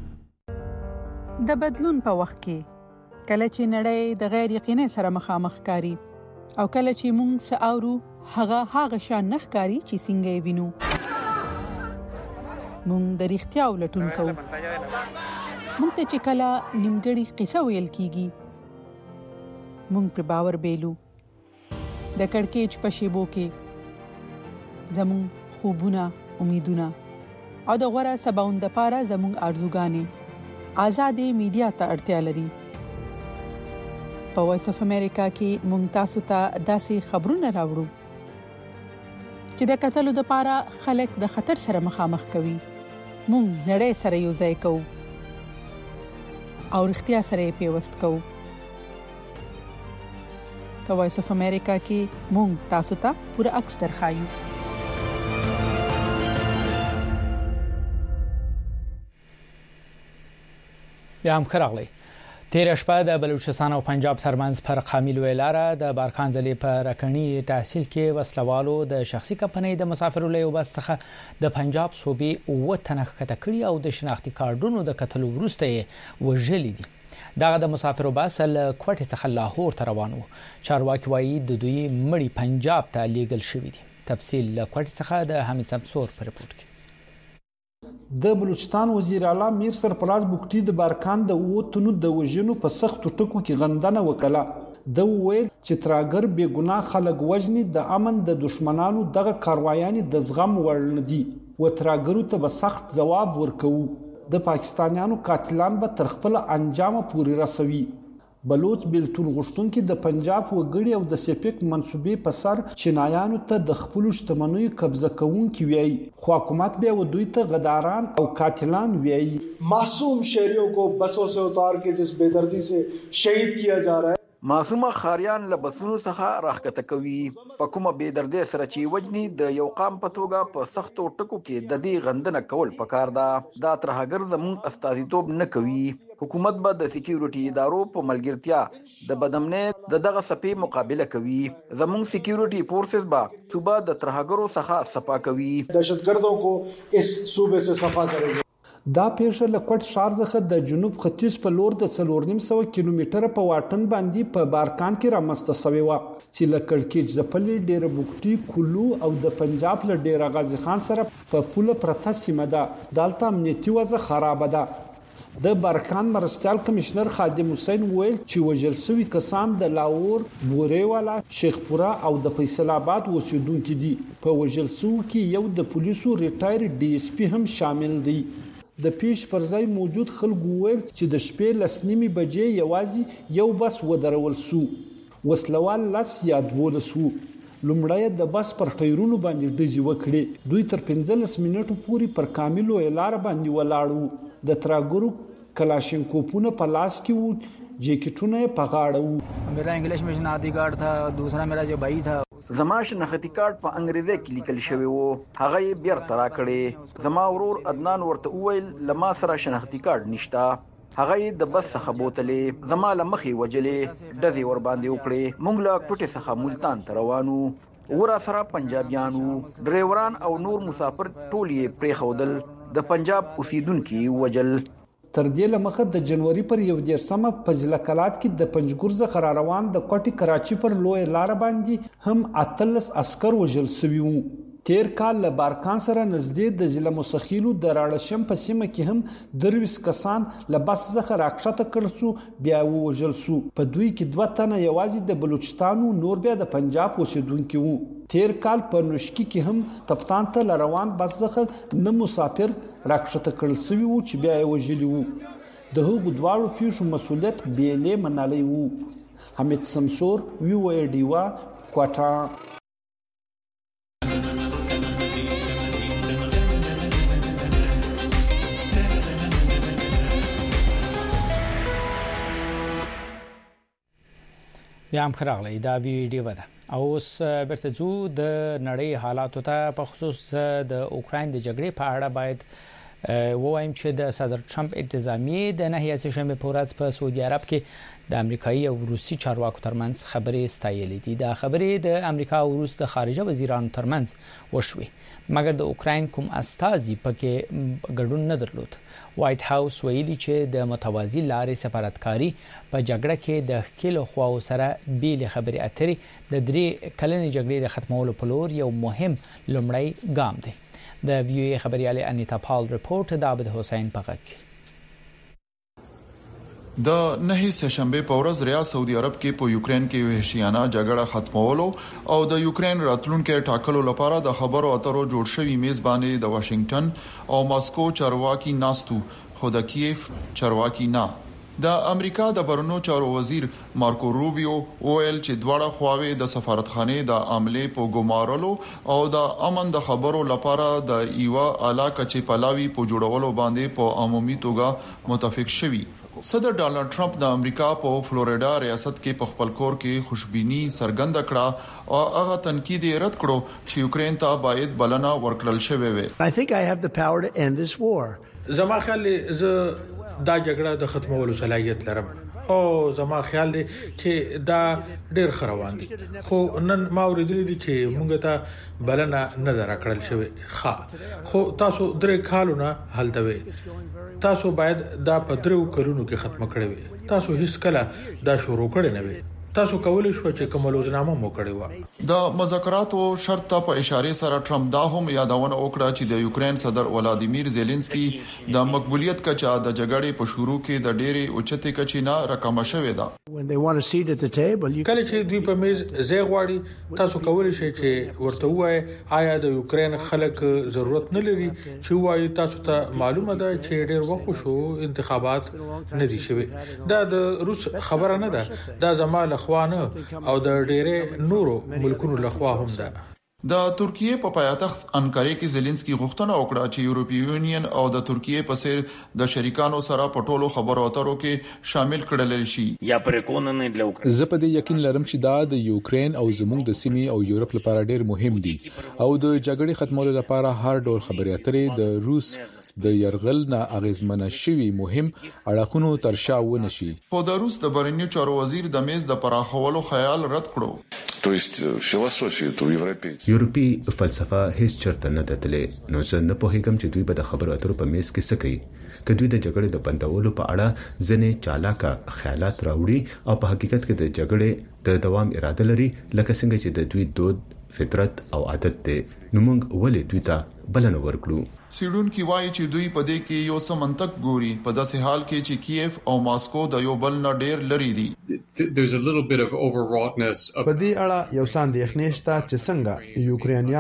د بدلون په وخت کې کله چې نړۍ د غیر یقیني سره مخامخ کاری او کله چې موږ ساورو هغه هغه شان نخکاری چې څنګه وینو موږ د اړتیا ولټون کوو. موږ ته چې کله نیمګړی قصه ویل کیږي موږ پر باور بیلو. د کڑکېچ په شیبو کې زموږ خوبونه، امیدونه او د غوړه سباوند لپاره زموږ ارزوګانې آزادې میډیا ته اړتیا لري. په وایس اف امریکا کې مونږ تاسو ته داسې خبرونه راوړو چې د قتلو د لپاره خلک د خطر سره مخامخ کوي. مونږ نړۍ سره یو ځای کوو او اړتیا سره پیوست کوو. په وایس اف امریکا کې مونږ تاسو ته پوره عکس درخایو. بیا هم خراغلی تیر شپه د بلوچستان او پنجاب ترمنځ پر قامیل ویلاره د بارکانځلې په رکنی تحصیل کې وسلوالو د شخصي کمپنۍ د مسافرو له یو بس څخه د پنجاب صوبې اووه تنه ښکته کړي او د شناختي کارډونو د کتلو وروسته یې وژلي دي. دغه د مسافرو بس له کوټې څخه لاهور ته روان و. چارواکي وایي د دوی مړي پنجاب ته لیږل شوي دي. تفصیل له کوټې څخه د حمید سمسور په رپورټ کې. د بلوچستان وزیر اعلی میر سرفراز بوکټي د بارکان د اوتونو د وژنو په سختو ټکو کې غندنه وکړه. د ویل چې تراګر بے ګناه خلک وژني د امن د دشمنانو دغه کاروایان د زغم وړ نه دي و تراګرو ته به سخت جواب ورکوي. د پاکستانیانو قاتلان به تر خپل انجام پورې رسوي. بلوچ بیلتون غشتونکو د پنجاب وګړي او د سپیک منسوبې په سر چینایانو ته د خپل شتمنیو قبضه کوونکي ویي خو حکومت به ودوی ته غداران او قاتلان ویي. معصوم شہریوں کو بسوں سے اتار کے جس بے دردی سے شہید کیا جا رہا ہے. معصومه خاریان له بسونو څخه راخکته کوي. په کومه بې دردۍ سره چې وجني د یو قام په توګه په سختو ټکو کې د دې غندنه کول پکار ده. دا ترهګر زموږ استازیتوب نه کوي. حکومت به د سکیورټي ادارو په ملګرتیا د بدامنیت د دغه صفې مقابله کوي. زموږ سکیورټي فورسز به صوبه د ترهګرو څخه صفا کوي. دهشتګردوں کو اس صوبے سے صفا کرے گا. دا پیښه له کوټ ښار څخه د جنوب ختیځ په لور د څلور نیم سوه کیلومتره په واټن باندې په بارکان کې رامنځته شوې وه چې له کړکېچ ځپلې ډېره بوکټي کولو او د پنجاب له ډېره غازي خان سره په پوله پرته سیمه ده. دلته امنیتي وضع خرابه ده. د بارکان مرستیال کمشنر خادم حسین ویل چې وژل شوي کسان د لاهور، بوریوالا، شیخپورا او د فیصل آباد اوسیدونکي دي. په وژل شوو کې یو د پولیسو ریټایر ډي اس پی هم شامل دی. د پیش پر ځای موجود خلکو ویل چې د شپې لسنیمې بجې یوازې یو بس ودرول سو وسلوال لاس یا دولس وو لومړی د بس پر ټایرونو باندې ډزې وکړې دوی تر پنځلس منټو پورې پر کاملو لار باندې ولاړ وو د تراګرو کلاشینکوفونه په لاس کې وو جیکټونه په غاړه وو میرا انګلیش میں شناختی کارت تھا دوسرا میرا جو بھائی تھا زما شناختی کارت په انګریزي کې لیکل شوی وو هغه یې بیرته راکړی زما ورور عدنان ورته وویل لما سره شناختی کارت نشته هغه یې د بس څخه بوتلې زما له مخې وجلې ډزې ور باندې وکړې موږ له کوټې څخه ملتان ته روانو ورا سره پنجابیانو ډرایوران او نور مسافر ټول یې پریښودل د پنجاب اوسیدونکو وجل تر دې لمخه د جنوري پر یو دیرشمه په ضلع کلات کې د پنجګورزه قرار روان د کوټي کراچي پر لوی لار باندې هم اتلس عسكر وژل شوي وو تیر کال له بارکان سره نږدې د ضلع مسخیلو د راړشم په سیمه کې هم درویس کسان له بس څخه راکښته کړل شو بیا وژل شو په دوی کې دوه تنه یوازې د بلوچستان نور بیا د پنجاب اوسیدونکو وو تیر کال په نوشکی کې هم تپتان ته روان بس څخه نه مسافر راکښته کړل شوي وو چې بیا وژلي وو د هغو دواړو پیښو مسولیت بیلې منالی وو حمید سمسور وی او ډیوا کوټا بیا هم خراغلی دا ویډیو ده او اوس برته ځو د نړۍ حالاتو ته په خصوص د اوکراین د جګړې په اړه باید ووایم چې د صدر ټرمپ انتظامیه د نهي سهشنبه په ورځ په سعودي عرب کې د امریکایي او روسي چارواکو ترمنځ خبرې ستایلې دي دا خبرې د امریکا او روس د خارجه وزیرانو ترمنځ وشوي مګر د اوکراین کوم استازي پکې ګډون نه درلود وایټ هاوس ویلي چې د متوازی لارې سفارتکاری په جګړه کې د خپل خواو سره بیل خبرې اترې د درې کلنې جګړې د ختمولو په لور یو مهم لومړی ګام دی د وی او ای خبريال انیتا پال رپورت د عبد حسین پغک د نهي سهشنبه په ورځ ریا سعودي عرب کې په یوکرين کې وحشیانه جګړه ختمولو او د یوکرين راتلونکو ټاکلو لپاره د خبرو اترو جوړ شوی میزباني د واشنگټن او ماسکو چارواکي ناستو خو د کیف چارواکي نه د امریکا د برنو چارو وزیر مارکو روبیو اویل چې دواړه خواوې د سفارتخانه د عمله په ګمارلو او د امن د خبرو لپاره د ایوا علاقه چې پلاوی په جوړولو باندې په عمومي توګه متفق شوي صدر ډونالد ټرمپ د امریکا په فلوریدا ریاست کې په خپل کور کې خوشبيني څرګنده کړه او هغه تنقید یې رد کړو چې یوکرين ته باید بلنه ورکړل شوی وي I think I have the power to end this war. زما خیال ز دا جګړه د ختمولو صلاحیت لرم او زما خیال دی چې دا ډېر خروان دي خو نن ما اوریدل دي چې مونږ ته بلنه نه درکړل شوی ښه خو تاسو درې کالونه هلته تاسو باید دا په درو کلونو کې ختم کړئ وي تاسو هیڅ کله دا شروع کړی نه وي تاسو کولای شو چې کوم لوزنامه مو کړی و د مذاکراتو شرط ته په اشاره سره ټرمپ دا هم یادونه وکړه چې د یوکرين صدر ولادیمیر زيلنسکي د مقبولیت کچا د جګړې په شروع کې د ډېری اوچته کچې نه رقم شوې ده کله چې دوی په میز زی غواړي تاسو کولای شئ چې ورته وایي آیا د یوکرين خلک ضرورت نه لري چې وایي تاسو ته معلومه ده چې ډېر وخت شو انتخابات نه دي شوي دا د روس خبره نه ده دا زماله خوانه او د ډېرې نورو ملکونو لخوا هم ده د ترکیه په پایتخت انکارې کې زيلنسکي غوښتنه وکړه چې یورپی یونین او د ترکیه په څیر د شریکانو سره په ټولو خبرو اترو کې شامل کړل شي یا پرېکوننه د اوکرين زه په دې یقین لرم چې دا د یوکرين او زموږ د سیمې او یورپ لپاره ډېر مهم دي او د جګړې ختمولو لپاره هر ډول خبرې اترې د روس د يرغل نه اغیزمنه شوی مهم اړخونو ترشا ونشي په د روس د برنیو چارو وزیر د میز د پراخولو خیال رد کړو то есть فلسفه تو یورپی یورپی فلسفه هیڅ چرته نه دتلې نو زه نه پوهیږم چې دوی به د خبرو اترو په میز کې څه کوي کدوې د جګړې د بندولو په اړه ځنې چالاکه خیالات راوړي او په حقیقت کې د جګړې د دوام اراده لري لکه څنګه چې د دوی دود فطرت او عادت دی نو موږ ولې دوی ته بلنه ورکړو سیډون کی وایي چې دوی په دې کې یو څه منطق ګوري په داسې حال کې چې کیف او ماسکو د یو بل نه ډېر لري دي there's a little bit of overwrougtness په دې اړه یو ساندې خنېشته چې څنګه یوکرانیان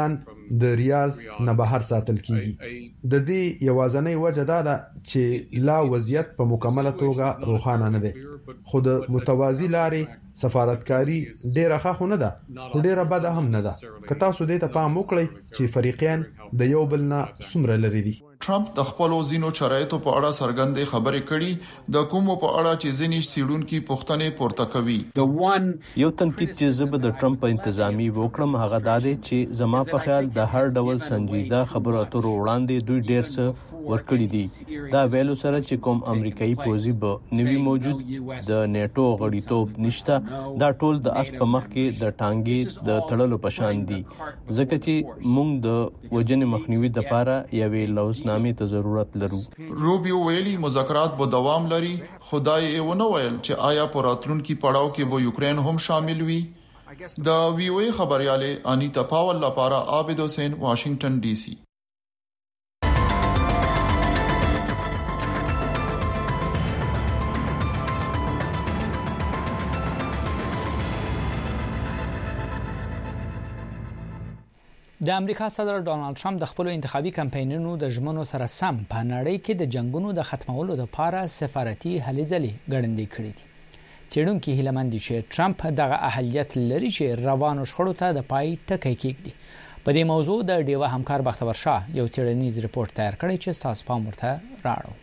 د ریاض نه بهر ساتل کیږي. د دې یوازنۍ وجه دا ده چې لا وضعیت په مکمله توګه روښانه نه دی، خو د متوازی لارې سفارتکاری ډیره ښه خو نه ده، خو ډیره بده هم نه ده. که تاسو دې ته پام وکړئ چې فریقین د یو بل نه څومره لري دي. ټرمپ د خپل وزینو شرایطو په اړه څرګندې خبرې کړي، د کومو په اړه چې ځینې سیډونکو پوښتنې پورته کوي. یو تنقید چې زه به د ټرمپ په انتظامی وکړم هغه دا دی چې زما په خیال د هر ډول سنجیده خبرو اترو وړاندې دوی ډیر څه ورکړي دي. دا ویلو سره چې کوم امریکایي پوځي به نوی موجود د نیټو غړیتوب نشته، دا ټول د اس په مخ کې د ټانګې د تړلو په شان دي، ځکه چې موږ د وجنې مخنیوي لپاره یوې لوزنامې ته ضرورت لرو. روبیو ویلي مذاکرات به دوام لري، خدای یې ونه ویل چې آیا په راتلونکي پړاو کې به یوکرين هم شامل وي. د وی او ای خبرياله انیتا پاول لپاره عابد حسین، واشنگټن ډي سي. د امریکا صدر ډونالد ټرمپ د خپل انتخابي کمپاینونو د ژمنو سره سم په نړۍ کې د جنگونو د ختمولو لپاره سفارتي هلې ځلې ګړندې کړې دي. څېړونکو هیله مند دي چې ټرمپ دغه اهلیت لري چې روانو شخړو ته د پای ټکی کېږدي. په دې موضوع د ډیوه همکار بختور شاه یو څېړنیز ریپورت تیار کړی چې تاسو پام ورته راړو.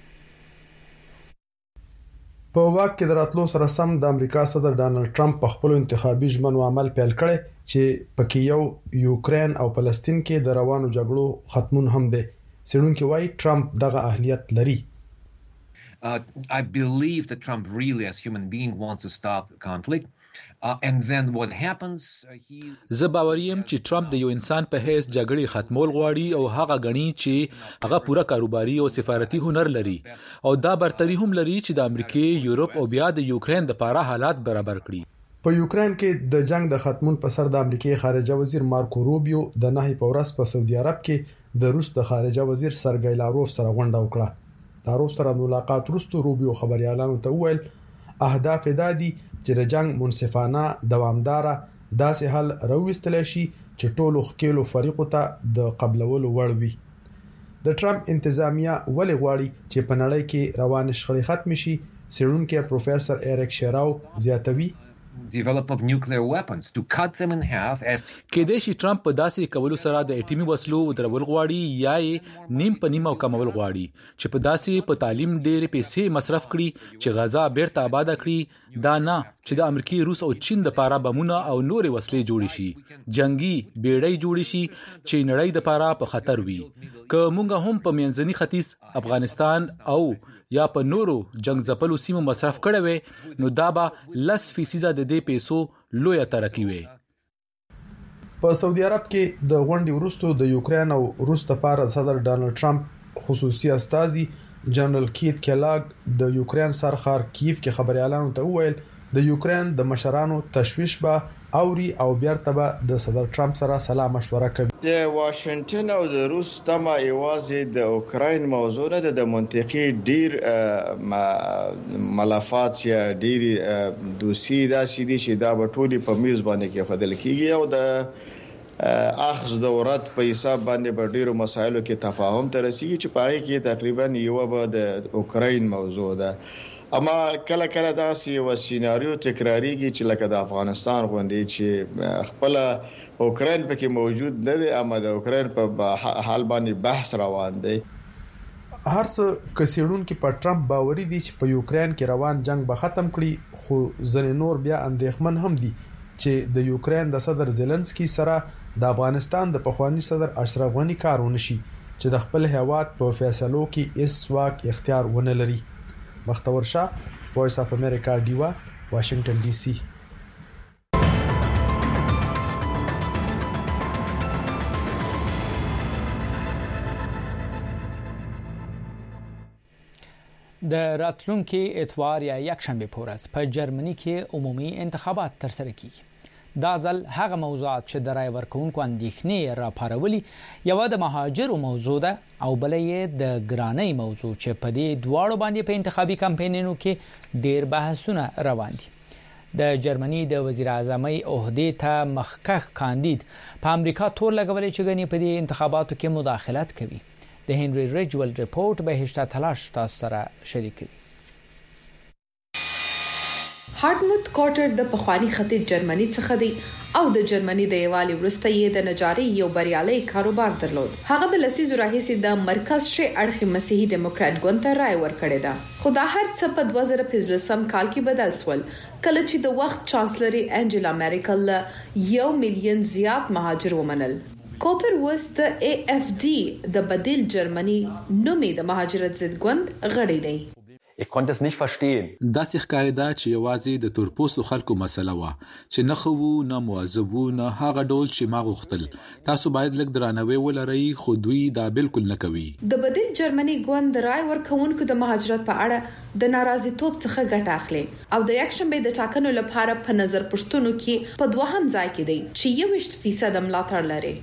په واک کې دراتلو سره سم د امریکا صدر ډانلډ ټرمپ په خپل انتخابي ژمنو عمل پیل کړی چې پکې یو یوکرين او فلسطین کې د روانو جګړو ختمون هم دی. څېړونکو وايي ټرمپ دغه اهلیت لري. Uh, I believe that Trump really as human being wants to stop conflict. Uh, and then what happens uh, he زه باوریم چې ټرمپ د یو انسان په هیڅ جګړې ختمول غواړي او هغه غني چې هغه پوره کاروباري او سفارتي هنر لري او دا برتري هم لري چې د امریکای، یورپ او بیا د یوکرين د لپاره حالات برابر کړي. په یوکرين کې د جنگ د ختمون په سر د امریکای خارجه وزیر مارکو روبیو د نهي په ورځ په سعودي عرب کې د روس د خارجه وزیر سرګی لاروف سره غونډه وکړه. لاروف سره ملاقات وروسته روبیو خبريالانو ته وویل اهداف دادي چې د جنگ منصفانه دوامداره داسې حل راوستل شي چې ټولو خکېلو فریقو ته د قبلولو وړ وي. د ټرمپ انتظامیه ولې غواړي چې په نړۍ کې روان شخړې ختم شي؟ څېړونکي پروفیسور ایریک شراو زیاتوي develop of nuclear weapons to cut them in half as کېدای شي ټرمپ په داسې کولو سره د اټومي وسلو درول غواړي یا یې نیم په نیم او کمول غواړي چې په داسې په تعلیم ډېر پیسې مصرف کړي چې غزا بیرته آباد کړي. دا نه چې د امریکای، روس او چین د لپاره بمونه او نورې وسلې جوړې شي، جنگي بیړۍ جوړې شي چې نړۍ د لپاره په خطر وي. که موږ هم په منځني ختیځ، افغانستان او یا په نورو جنگ ځپلو سیمو مصرف کړي وي نو دا به لس فیصد د دې پیسو لویه ترقی وي. په سعودي عرب کې د غونډې وروسته د یوکرين او روس لپاره صدر ډانلډ ټرمپ خصوصي استازي جنرال کیت کلاګ د یوکرين سرخار کیف کې خبريالانو ته وویل د یوکرين د مشرانو تشويش به اوري او بیرته به د صدر ټرمپ سره سلا مشوره کوي. د واشنگټن او د روس تمه ایوازي د اوکراین موضوع نه د منطقي ډیر ملفات یا ډیر دوسی دا سیدي چې دا په ټولي په میز باندې کې خدل کیږي او د اخذ دورات په حساب باندې په ډیرو مسایلو کې تفاهم تر رسیدي چې پای کې تقریبا یو به د اوکراین موضوع ده. اما کله کله دا سی و سیناریو تکراریږي چې لکه د افغانستان غونډې چې خپل اوکراین پکې موجود نه دی، اما د اوکراین په حال باندې بحث روان دی. هر څه کسیړون کې په ټرمپ باوري دي چې په یوکرين کې روان جنگ به ختم کړي، خو ځنې نور بیا اندېښمن هم دي چې د یوکرين د صدر زيلنسکي سره د افغانستان د پخوانی صدر اشرف غنی کار ونشي چې د خپل هیواد په فیصلو کې هیڅ واک اختیار ونه لري. بختور شاه، وایس اف امریکا، ډیوا، واشنگټن ډي سي. د راتلونکي اتوار یا یکشنبه په ورځ په جرمني کې عمومي انتخابات ترسره کیږي. دا ځل هغه موضوعات چې د رای ورکوونکو اندېښنې راپارولي یو د مهاجرو موضوع ده او بل یې د ګرانۍ موضوع چې په دې دواړو باندې په انتخابي کمپاینونو کې ډېر بحثونه روان دي. د جرمني د وزیر اعظمۍ عہدې ته مخکښ کاندید په امریکا تور لګولې چې غني په دې انتخاباتو کې مداخلت کوي. د هنري ریجول ریپورت به هشتا تلاش تاسو سره شریک کړي. هارټموت کارټر د پخوانی ختیځ جرمني څخه دی او د جرمني د یوالي وروسته یې د نجاري یو بریالي کاروبار درلود. هغه د لسیزو راهیسې د مرکز شي اړخي مسیحي ډیموکرات ګوند ته رائے ورکړې ده. خو دا هر څه په دوه زره پنځلسم کال کې بدل شول کله چې د وخت چانسلري انجلا میرکل یو میلیون زیات مهاجر ومنل. کارټر وس د ای اف ډي د بدیل جرمني نومې د مهاجرت ضد ګوند غړی دی. Ich konnte es nicht verstehen. دا ښکارېده چې یوازې د تورپوستو خلکو مسله وه چې نه خو نه مواظبو نه هغه ډول چې ما غوښتل. تاسو باید لږ درناوی ولرئ خو دوی دا بالکل نه کوي. د بدیل جرمني ګوند رائے ورکوونکو د مهاجرت په اړه د ناراضیتوب څخه ګټه اخلي او د یکشنبه د ټاکنو لپاره په نظر پښتونو کې په دوهم ځای کې دی چې یوویشت فیصد ملاتړ لري.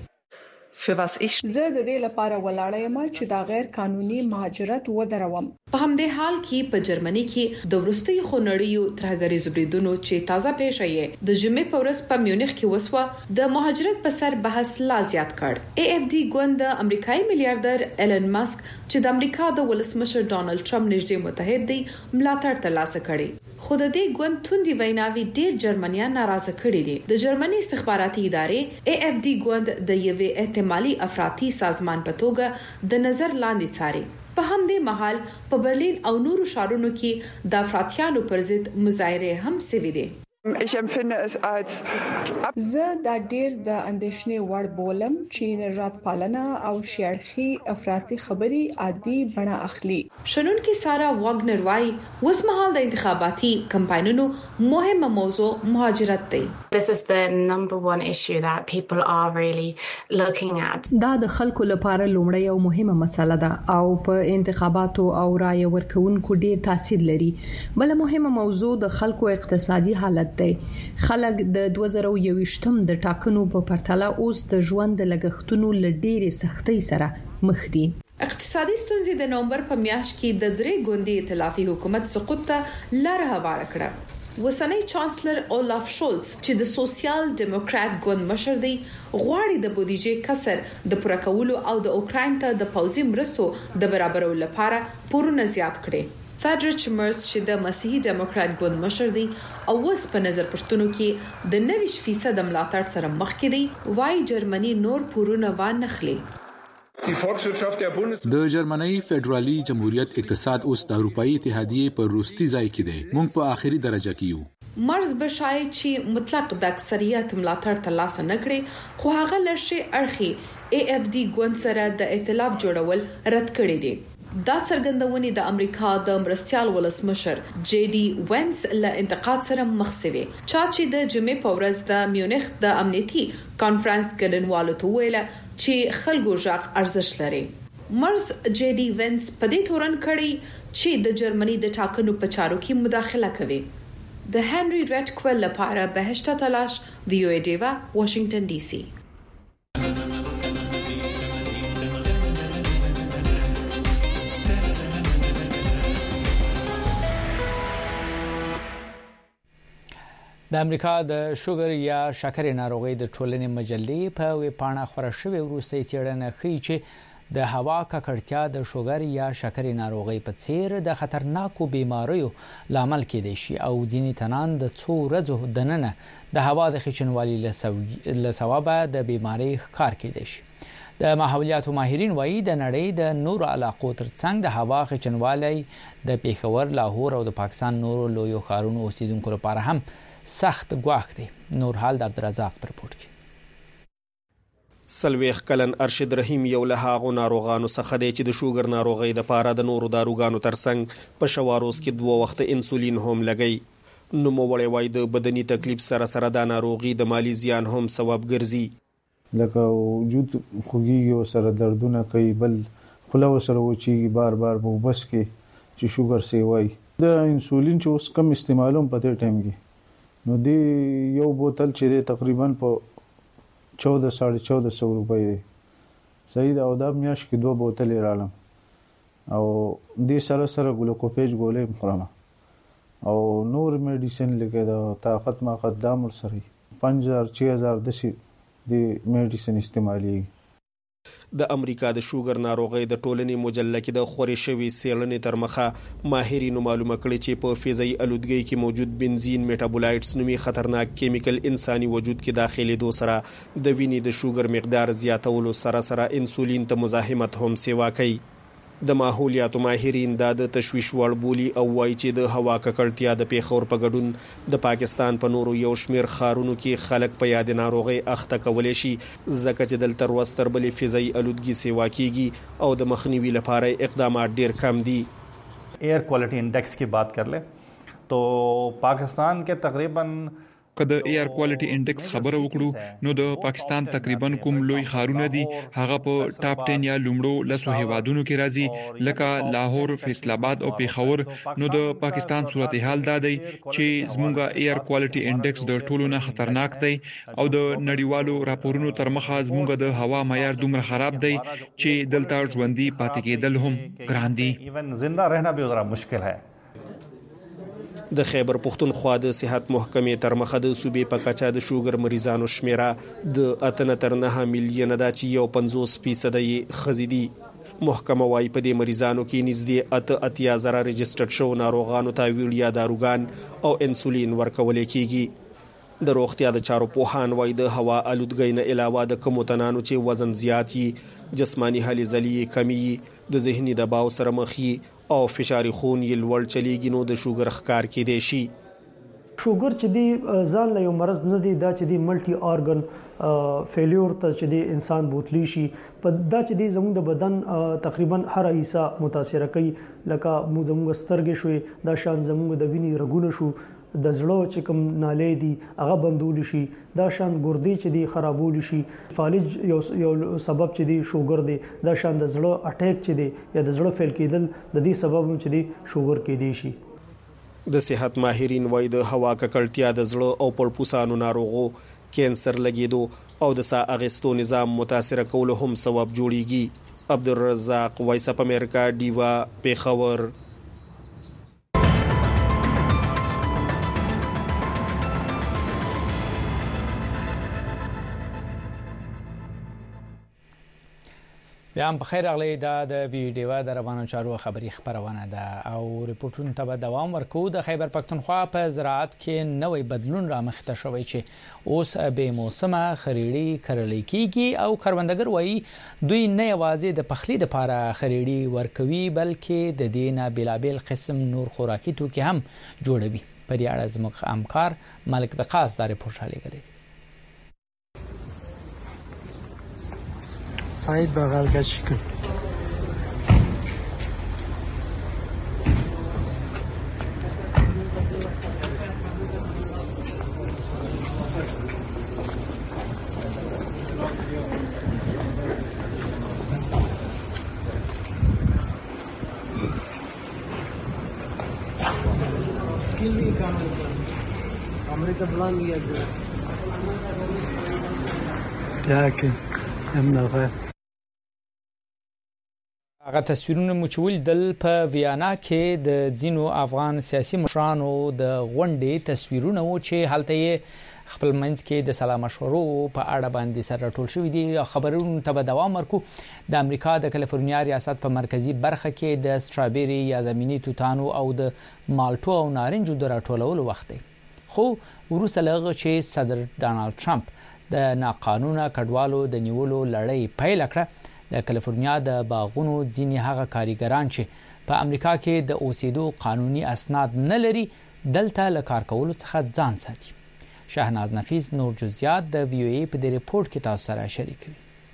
زه د دې لپاره ولاړ یم چې دا غیر قانوني مهاجرت ودروم. په همدې حال کې په جرمني کې د ورستي خونړیو ترهګریزو بریدونو چې تازه پیښ یې د جمعې په ورځ په میونخ کې وسوه د مهاجرت په سر بحث لا زیات کړ. ای اف ډي ګوند د امریکایي میلیارډر ایلن ماسک چې د امریکا د ولسمشر ډانلډ ټرمپ نږدې متحد دی ملاتړ ترلاسه کړي. خو د دې ګوند توندي ویناوي ډېر جرمنیان ناراضه کړي دي. د جرمني استخباراتي ادارې ای اف ډي ګوند د یوې احتمالي افراطي سازمان په توګه د نظر لاندې څاري. په همدې مهال په برلین او نورو ښارونو کې د افراطیانو پر ضد مظاهره هم سوي دي. Ich empfinde es als زه دا ډیر د اندېښنې وړ بولم چې نژاد پالنه او شیاړخي افراطي خبري عادي بڼه اخلي. شنونکي سارا واګنر وايي اوس مهال د انتخاباتي کمپاینونو مهمه موضوع مهاجرت دی. This is the number one issue that people are really looking at. دا د خلکو لپاره لومړی او مهمه مسله ده او په انتخاباتو او رائے ورکوونکو ډیر تاثیر لري. بل مهمه موضوع د خلکو اقتصادي حالت دی. خلک د دوه زره یوویشتم د ټاکنو په پرتله اوس د ژوند لګښتونو له ډېرې سختۍ سره مخ دي. اقتصادي ستونزې د نومبر په میاشت کې د درې ګوندي ائتلافي حکومت سقوط ته لار هواره کړه. وسنۍ چانسلر اولاف شولز چې د سوسیال ډیموکرات ګوند مشر دی غواړي د بودیجې کسر د پوره کولو او د اوکراین ته د پوځي مرستو د برابرولو لپاره پورونه زیات کړي. فریډریک مرز چې د مسیحي ډیموکرات ګوند مشر دی او اوس په نظر پښتنو کې د نوي فیصد ملاتړ سره مخ کې دی وای جرمني نور پورونه وان نخلي. د جرمني فدرالي جمهوریت اقتصاد اوس د اروپאי اتحادیه پر وروستي ځای کې دی. موږ په آخري درجه کې یو. مرز بشای چې مطلق د اکثریت ملاتړ ترلاسه نکړي خو هغه لشي اړخي ای اف ډي ګوند سره د ائتلاف جوړول رد کړی دی. دا څرګندونې د امریکا د مرستيال ولسمشر جی ډي وینس له انتقاد سره مخ شوه چا چې د جمعې په ورځ د میونخ د امنیتي کانفرنس ګډونوالو ته ویل چې خلکو ژغ ارزښت لري. مرز جی ډي وینس په دې تورن کړي چې د جرمني د ټاکنو په چارو کې مداخله کوي. د هنري ریټکول لپاره بهشته تلاش وی او ای ډیوا واشنگټن ډي سي. د امریکا د شوګر یا شکرې ناروغي د ټولنې مجلې په وی پاڼه خبره شوې وروستۍ څېړنه ښيي چې د هوا ککړتیا د شوګر یا شکرې ناروغي په څیر د خطرناکو بیماریو لامل کېدای شي او ځینې تنان د څو ورځو دننه د هوا د خشنوالي له سببه د بیماری ښکار کېدای شي. د ماحولیاتو ماهرین وایي د نړۍ د نورو علاقو ترڅنګ د هوا خشنوالي د پیښور، لاهور او د پاکستان نورو لویو ښارونو اوسیدونکو لپاره هم سخت ګواښ دی. نور حال د عبدالرزاق پر رپورت کې. سلويخ کلن ارشد رحیم یو له هغو ناروغانو څخه دی چې د شوګر ناروغۍ د پاره د نورو داروګانو ترڅنګ په شواروز کې دوه وخت انسولین هم لګي. نو موړی وای د بدني تکلیف سره سره د ناروغي د مالی زیان هم سبب ګرځي. لکه وجود خوږیږي او سره دردونه کوي، بل خله سره وچیږي بار بار په بس کې چې شوګر سی وای. د انسولین چې اوس کم استعمالوم په دې ټایم کې نو دی یو بوتل چې دی تقریبا په چودہ ساڑھے چودہ سو روپۍ دی. صحیح دا او دا میاش کې دوه بوتلې رالم او دې سره سره ګلوکوپیج ګولې خورم او نور میډیسن لکه د طاقت ما قدام سره پنځه هزار چھ هزار د شي د میډیسن استعمالي. د امریکا د شوګر ناروغي د ټولنې مجله کې د خوري شوی سیلنې تر مخه ماهرینو معلومه کړي چې په فضایي الودګۍ کې موجود بنزین میټابولایټس نومي خطرناک کیمیکل انساني وجود کې داخلي دو سره د وینې د شوګر مقدار زیاتولو سره سره انسولین ته مزاحمت هم سیوا کوي. د ماحولیاتو ماهرین دا د تشویش وړ بولی او وایي چې د هوا ککړتیا د پیښور په ګډون د پاکستان په نورو یو شمیر ښارونو کې خلک په یاد ناروغي اخته کولای شي ځکه چې دلته وروستر بلې فضایي الودګي سیوا کیږي او د مخنیوي لپاره اقدامات ډیر کم دي. Air quality index की बात कर ले तो पाकिस्तान के तकरीबन که د ایر کوالټي انډیکس خبره وکړو نو د پاکستان تقریبا کوم لوی ښارونه دي هغه په ټاپ دس یا لومړو لسو هیوادونو کې راځي لکه لاهور، فیصل آباد او پیښور. نو د پاکستان صورتحال دا دی چې زموږه ایر کوالټي انډیکس د ټولو نه خطرناک دی او د نړیوالو راپورونو تر مخه زموږه د هوا معیار دومره خراب دی چې دلته ژوندۍ پاتې کېدل هم ګران دي. ایون زنده रहना भी ذرا मुश्किल है. د خیبر پختونخوا د صحت محکمې تر مخه د صوبې په کچه د شوګر مریضانو شمیره د اتنه تر نه میلیونه دا چې یو پنځوس فیصد یې ښځې دي. محکمه وايي په دې مریضانو کې نږدې اته اتیا زره رجسټرډ شو ناروغانو ته ویړیا داروګان او انسولین ورکول کیږي. د روغتیا د چارو پوهان وايي د هوا الودګۍ نه علاوه د کموتنانو چې وزن زیات وي، جسمانی هلې ځلې کمی، د ذهني دباو سره مخ او فشار خون یې لوړ چلیږي نو د شوګر ښکار کې دی شي. شوګر چې دی ځان له یو مرض نه دی دا چې دی ملټي آرګن فیلیور ته چې دی انسان بوتلی شي په دا چې دی زموږ د بدن تقریبا هر حصہ متاثر کوي لکه موږ زموږ سترګې شوي دا شان زموږ د وینې رګونه شو د زړه چې کوم نالې دي هغه بندول شي دا شان ګردې چې دی خرابول شي فالج یو یو سبب چې دی شوګر دی دا شان د زړه اٹیک چې دی یا د زړه فیل کېدل د دې سبب چې دی شوګر کې دی شي. د صحت ماهرین وايي د هوا ککړتیا د زړه او پړپوسانو ناروغو، کینسر لګیدو او د ساه اخیستو نظام متاثر کول هم سبب جوړیږي. عبدالرزاق وایس اپ امریکا دیوا پیښور. بیا هم بخیر اغلی دا د ویډیو د روانو چارو خبري خبرونه ده او ریپورتونو ته به دوام ورکو. د خیبر پختونخوا په زراعت کې نوې بدلون رامخته شوی چې اوس به موسمه خریړي کرلې کیږي او کروندګر وایي دوی نه یوازې د پخلي لپاره خریړي ورکوي بلکې د دې نه بلابل قسم نور خوراکي توکي هم جوړوي. په دې اړه زموږ همکار ملک وقاص دا ریپورت رالیږلی. سعید بغل کشی کن किल्ली काम हमरे तो बुला लिया जो क्या के हम ना هغه تصویرونه مو چول دل په ویانا کې د ځینو افغان سیاسي مشرانو د غونډې تصویرونه و چې هلته خپل منځ کې د سلام مشورو په اړه باندې سره ټول شوې دي. خبرونه ته به دوام ورکو. د امریکا د کالیفورنیا ریاست په مرکزی برخه کې د سټرابری یا زمینی توتانو او د مالټو او نارنجو د راټولولو وخت دی. خو وروسته لغه چې صدر ډانلډ ټرمپ د ناقانونه کډوالو د نیولو لړۍ پیل کړه، د کالیفورنیا د باغونو ځینی هغه کاریګران چې په امریکا کې د اوسېدو قانوني اسناد نه لري دلته له کار کولو څخه ځان ساتي. شاهناز نفیس نور جزئیات د وی او ای په دې ریپورت کې تاسو سره شریکوي.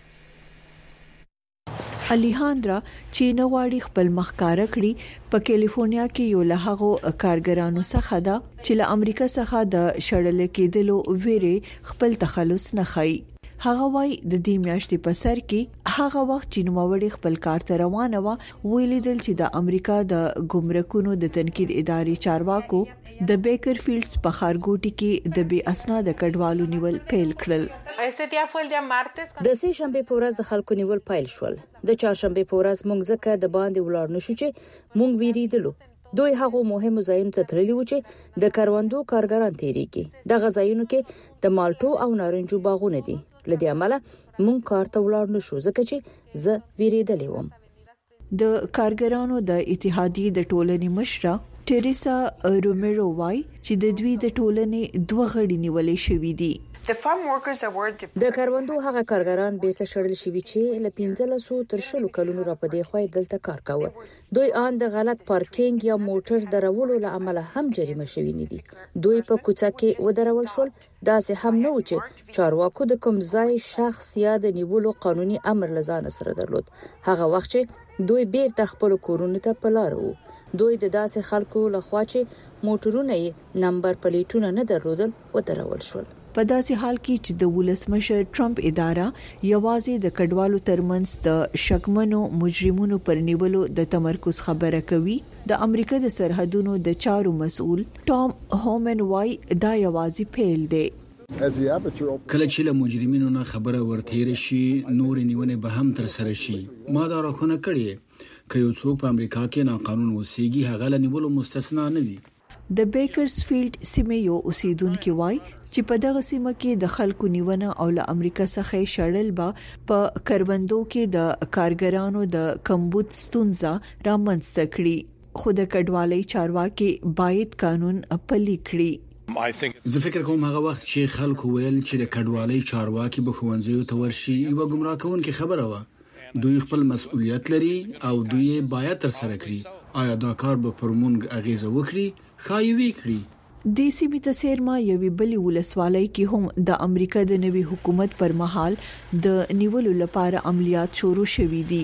الیهاندرا چې نوواړي خپل مخکاره کړي په کالیفورنیا کې یو له هغو کارګرانو څخه ده چې له امریکا څخه د شړل کېدلو ویره خپل تخلص نه خي. هغه وای د دې میاشتې په سر کې هغه وخت چې نوموړي خپل کار ته روانه و ویلیدل چې د امریکا د ګمرکونو د تنقید ادارې چارواکو د بیکر فیلډز په خارګوټي کې د بي اسناد کډوالو نیول پیل کړل. د سه شنبه په ورځ د خلکو نیول پیل شول. د چهارشنبه په ورځ مونږ ځکه د باندې ولاړ نشو چې مونږ ویریدلو دوی هغه مهم ځایونو ته تللی و چې د کروندو کارګران تیریږي د غځایونو کې د مالټو او نارنجو باغونه دي لدې عمله مونږ کار ته ولاړ نشو ځکه چې زه ویریدلې وم. د کارګرانو د اتحادیې د ټولنې مشره ټریسا روميرو وای چې د دوی د ټولنې دوه غړي نیولې شوې دي. د کاروندو هغه کارګران بیرته شړل شوي چې له پنځلسو تر شلو کلونو را پدې خوای دلته کار کاوه. دوی آن د غلط پارکینګ یا موټر درولو له امله هم جریمه شوي نه دي. دوی په کوڅه کې ودرول شول. داسې هم نه و چې چارواکو د کوم ځای شخص یا د نیولو قانوني امر لزان سره درلود. هغه وخت چې دوی بیرته خپل کورونو ته پلار وو. دوی د داسې خلکو لخوا چې موټرونه یې نمبر پلیټونه نه درلودل ودرول شول. په داسې حال کې چې د ولسمشر ټرمپ اداره یوازې د کډوالو ترمنځ د شکمنو مجرمونو پر نیولو د تمرکز خبره کوي، د امریکا د سرحدونو د چارو مسؤل ټام هومن وای دا یوازې پیل دی. کله چې له مجرمینو نه خبره ورتیر شي نور نیونه به هم تر سره شي. ما دا راخونه کړی که یو څوک په امریکا کې ناقانون اوسېږي هغه له نیولو مستثنا نه وي. د بیکرزفیلډ سیمې یو اوسیدونکو وای چې په دغه سیمه کې د خلکو نیونه او له امریکا څخه شړل به په کروندو کې د کارګرانو د کمبود ستونزه رامنځته کړي، خو د کډوالۍ چارواکي باید قانون پلي کړي. زه فکر کوم هغه وخت چې خلکو ویل چې د کډوالۍ چارواکي به ښوونځیو ته ورشي یو ګمراه کوونکی خبره و. دوی خپل مسؤلیت لري او دوی باید تر سره کړي. آیا دا کار به پر مونږ اغیزه وکړي؟ خای وی کړی. د سیمې ته سیرما یوې بلې ولسوالۍ کې هم د امریکا د نوي حکومت پر مهال د نیولو لپاره عملیات شروع شوې دي.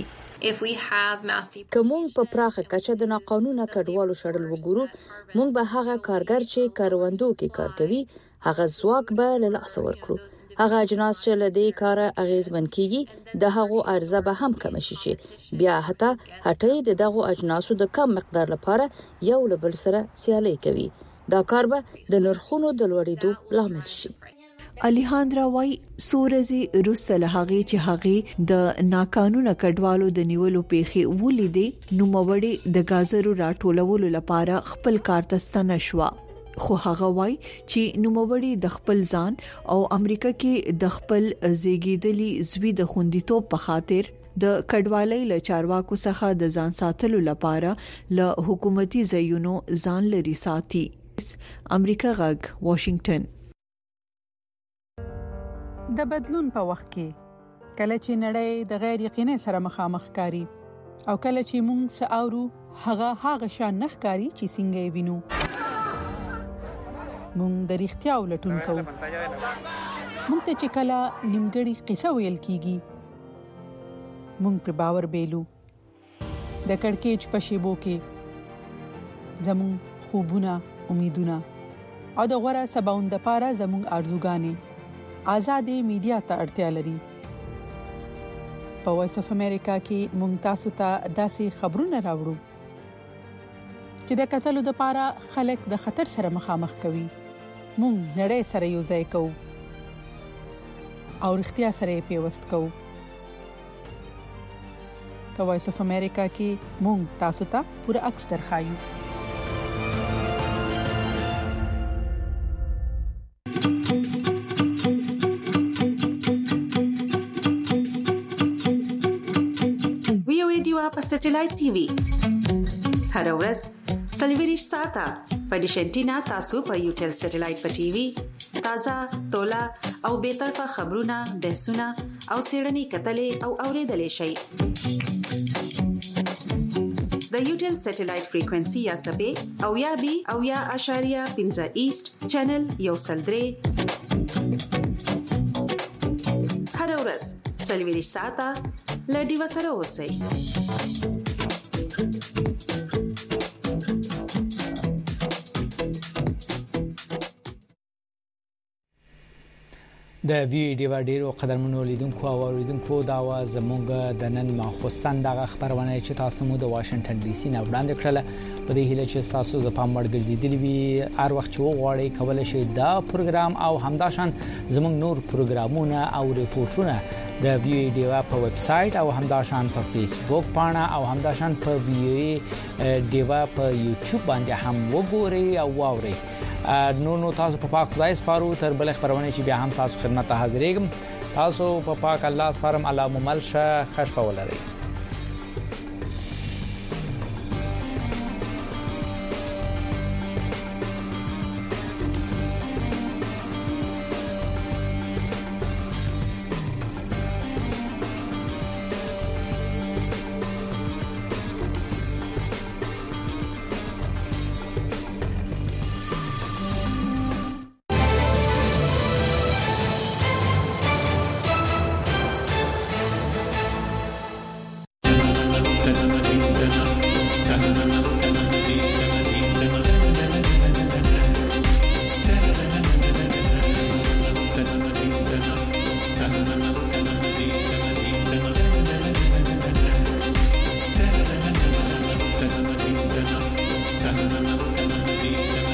کوم په پراخه کچه د ناقانونه کډوالو شړل وګورو، مونږ به هغه کارګر چې کاروندو کې کار کوي هغه ځواک به له لاس ورکړو. هغه اجناس چې له دې کار اغیزمن کیږي د هغو ارزه به هم کم شي چې بیا حتی هټۍ د دغو اجناسو د کم مقدار لپاره یو له بل سره سیالي کوي. دا کار به د نرخونو د لوړېدو لامل شي. الیهاندرا وای سورزي روسته له هغه چې هغه د ناقانونه کډوالو د نیولو پیخي ولیدې نو موړې د گازرو راټولولو لپاره خپل کار ته ستنه شو. خو هغه وای چې نوموړي د خپل ځان او امریکا کې د خپل زیږیدلي زوی د خوندیتوب په خاطر د کډوالۍ له چارواکو څخه د ځان ساتلو لپاره له حکومتي ځایونو ځان لري ساتي. امریکا غږ واشنگټن. د بدلون په وخت کې کله چې نړۍ د غیر یقیني سره مخامخ کاری او کله چې موږ ساورو هغه هغه شان نخکاری چې څنګه وینو موږ د اړتیا ولټون کوو. موږ ته چې کله نیمګړی قصه ویل کیږي موږ پر باور بیلو. د کڑکېچ په شیبو کې زموږ خوبونه امیدونه او د غوړه سباوند لپاره زموږ ارزوګانې آزادې میډیا ته اړتیا لري. په وایس اف امریکا کې موږ تاسو ته داسې خبرونه راوړو چې د قتلو لپاره خلک د خطر سره مخامخ کوي. موږ نړۍ سره یو ځای کوو او اړتیا سره پیوست کوو. په وایس اف امریکا کې موږ تاسو ته پوره عکس درخایو. په سټلایټ ټي وي هر ورځ سلیویریش ساته په ډیشنټینا تاسو په یوټل سټلایټ په ټي وي تازه تولا او به طرفه خبرونه بحثونه او سیړنی کتلې او اوریدلې شي. د یوټل سټلایټ فریکوئنسي یا سبې او یا بي او یا اشاریه پنځه ایست چینل یو سلدري هر ورځ سلیویریش ساته لډي وسره اوسئ. د وی ډیو ډیرو قدرمنو لیدونکو او اوریدونکو دا واز زموږ د نن ماخوستن دغه خبرونه چې تاسو مو د واشنگټن ډي سي نه وړاندې کړل په دې هیله چې تاسو د پام وړ ګرځیدلی وي هر وخت چې وغواړئ کولای شئ دا پروګرام او همداشان زموږ نور پروګرامونه او ریپورتونه د وی ای ډیوا په ویب سټ او همداشان په فیسبوک باندې او همداشان په وی ای ډیوا په یوټیوب باندې هم وګورئ او واورئ. نو نو تاسو په پاک خدای سپارو تر بل خبرونه چې بیا هم تاسو خدمت ته حاضرېږم. تاسو په پاک الله سپارم. الله ممل شه خوش په ولرئ. Thank you.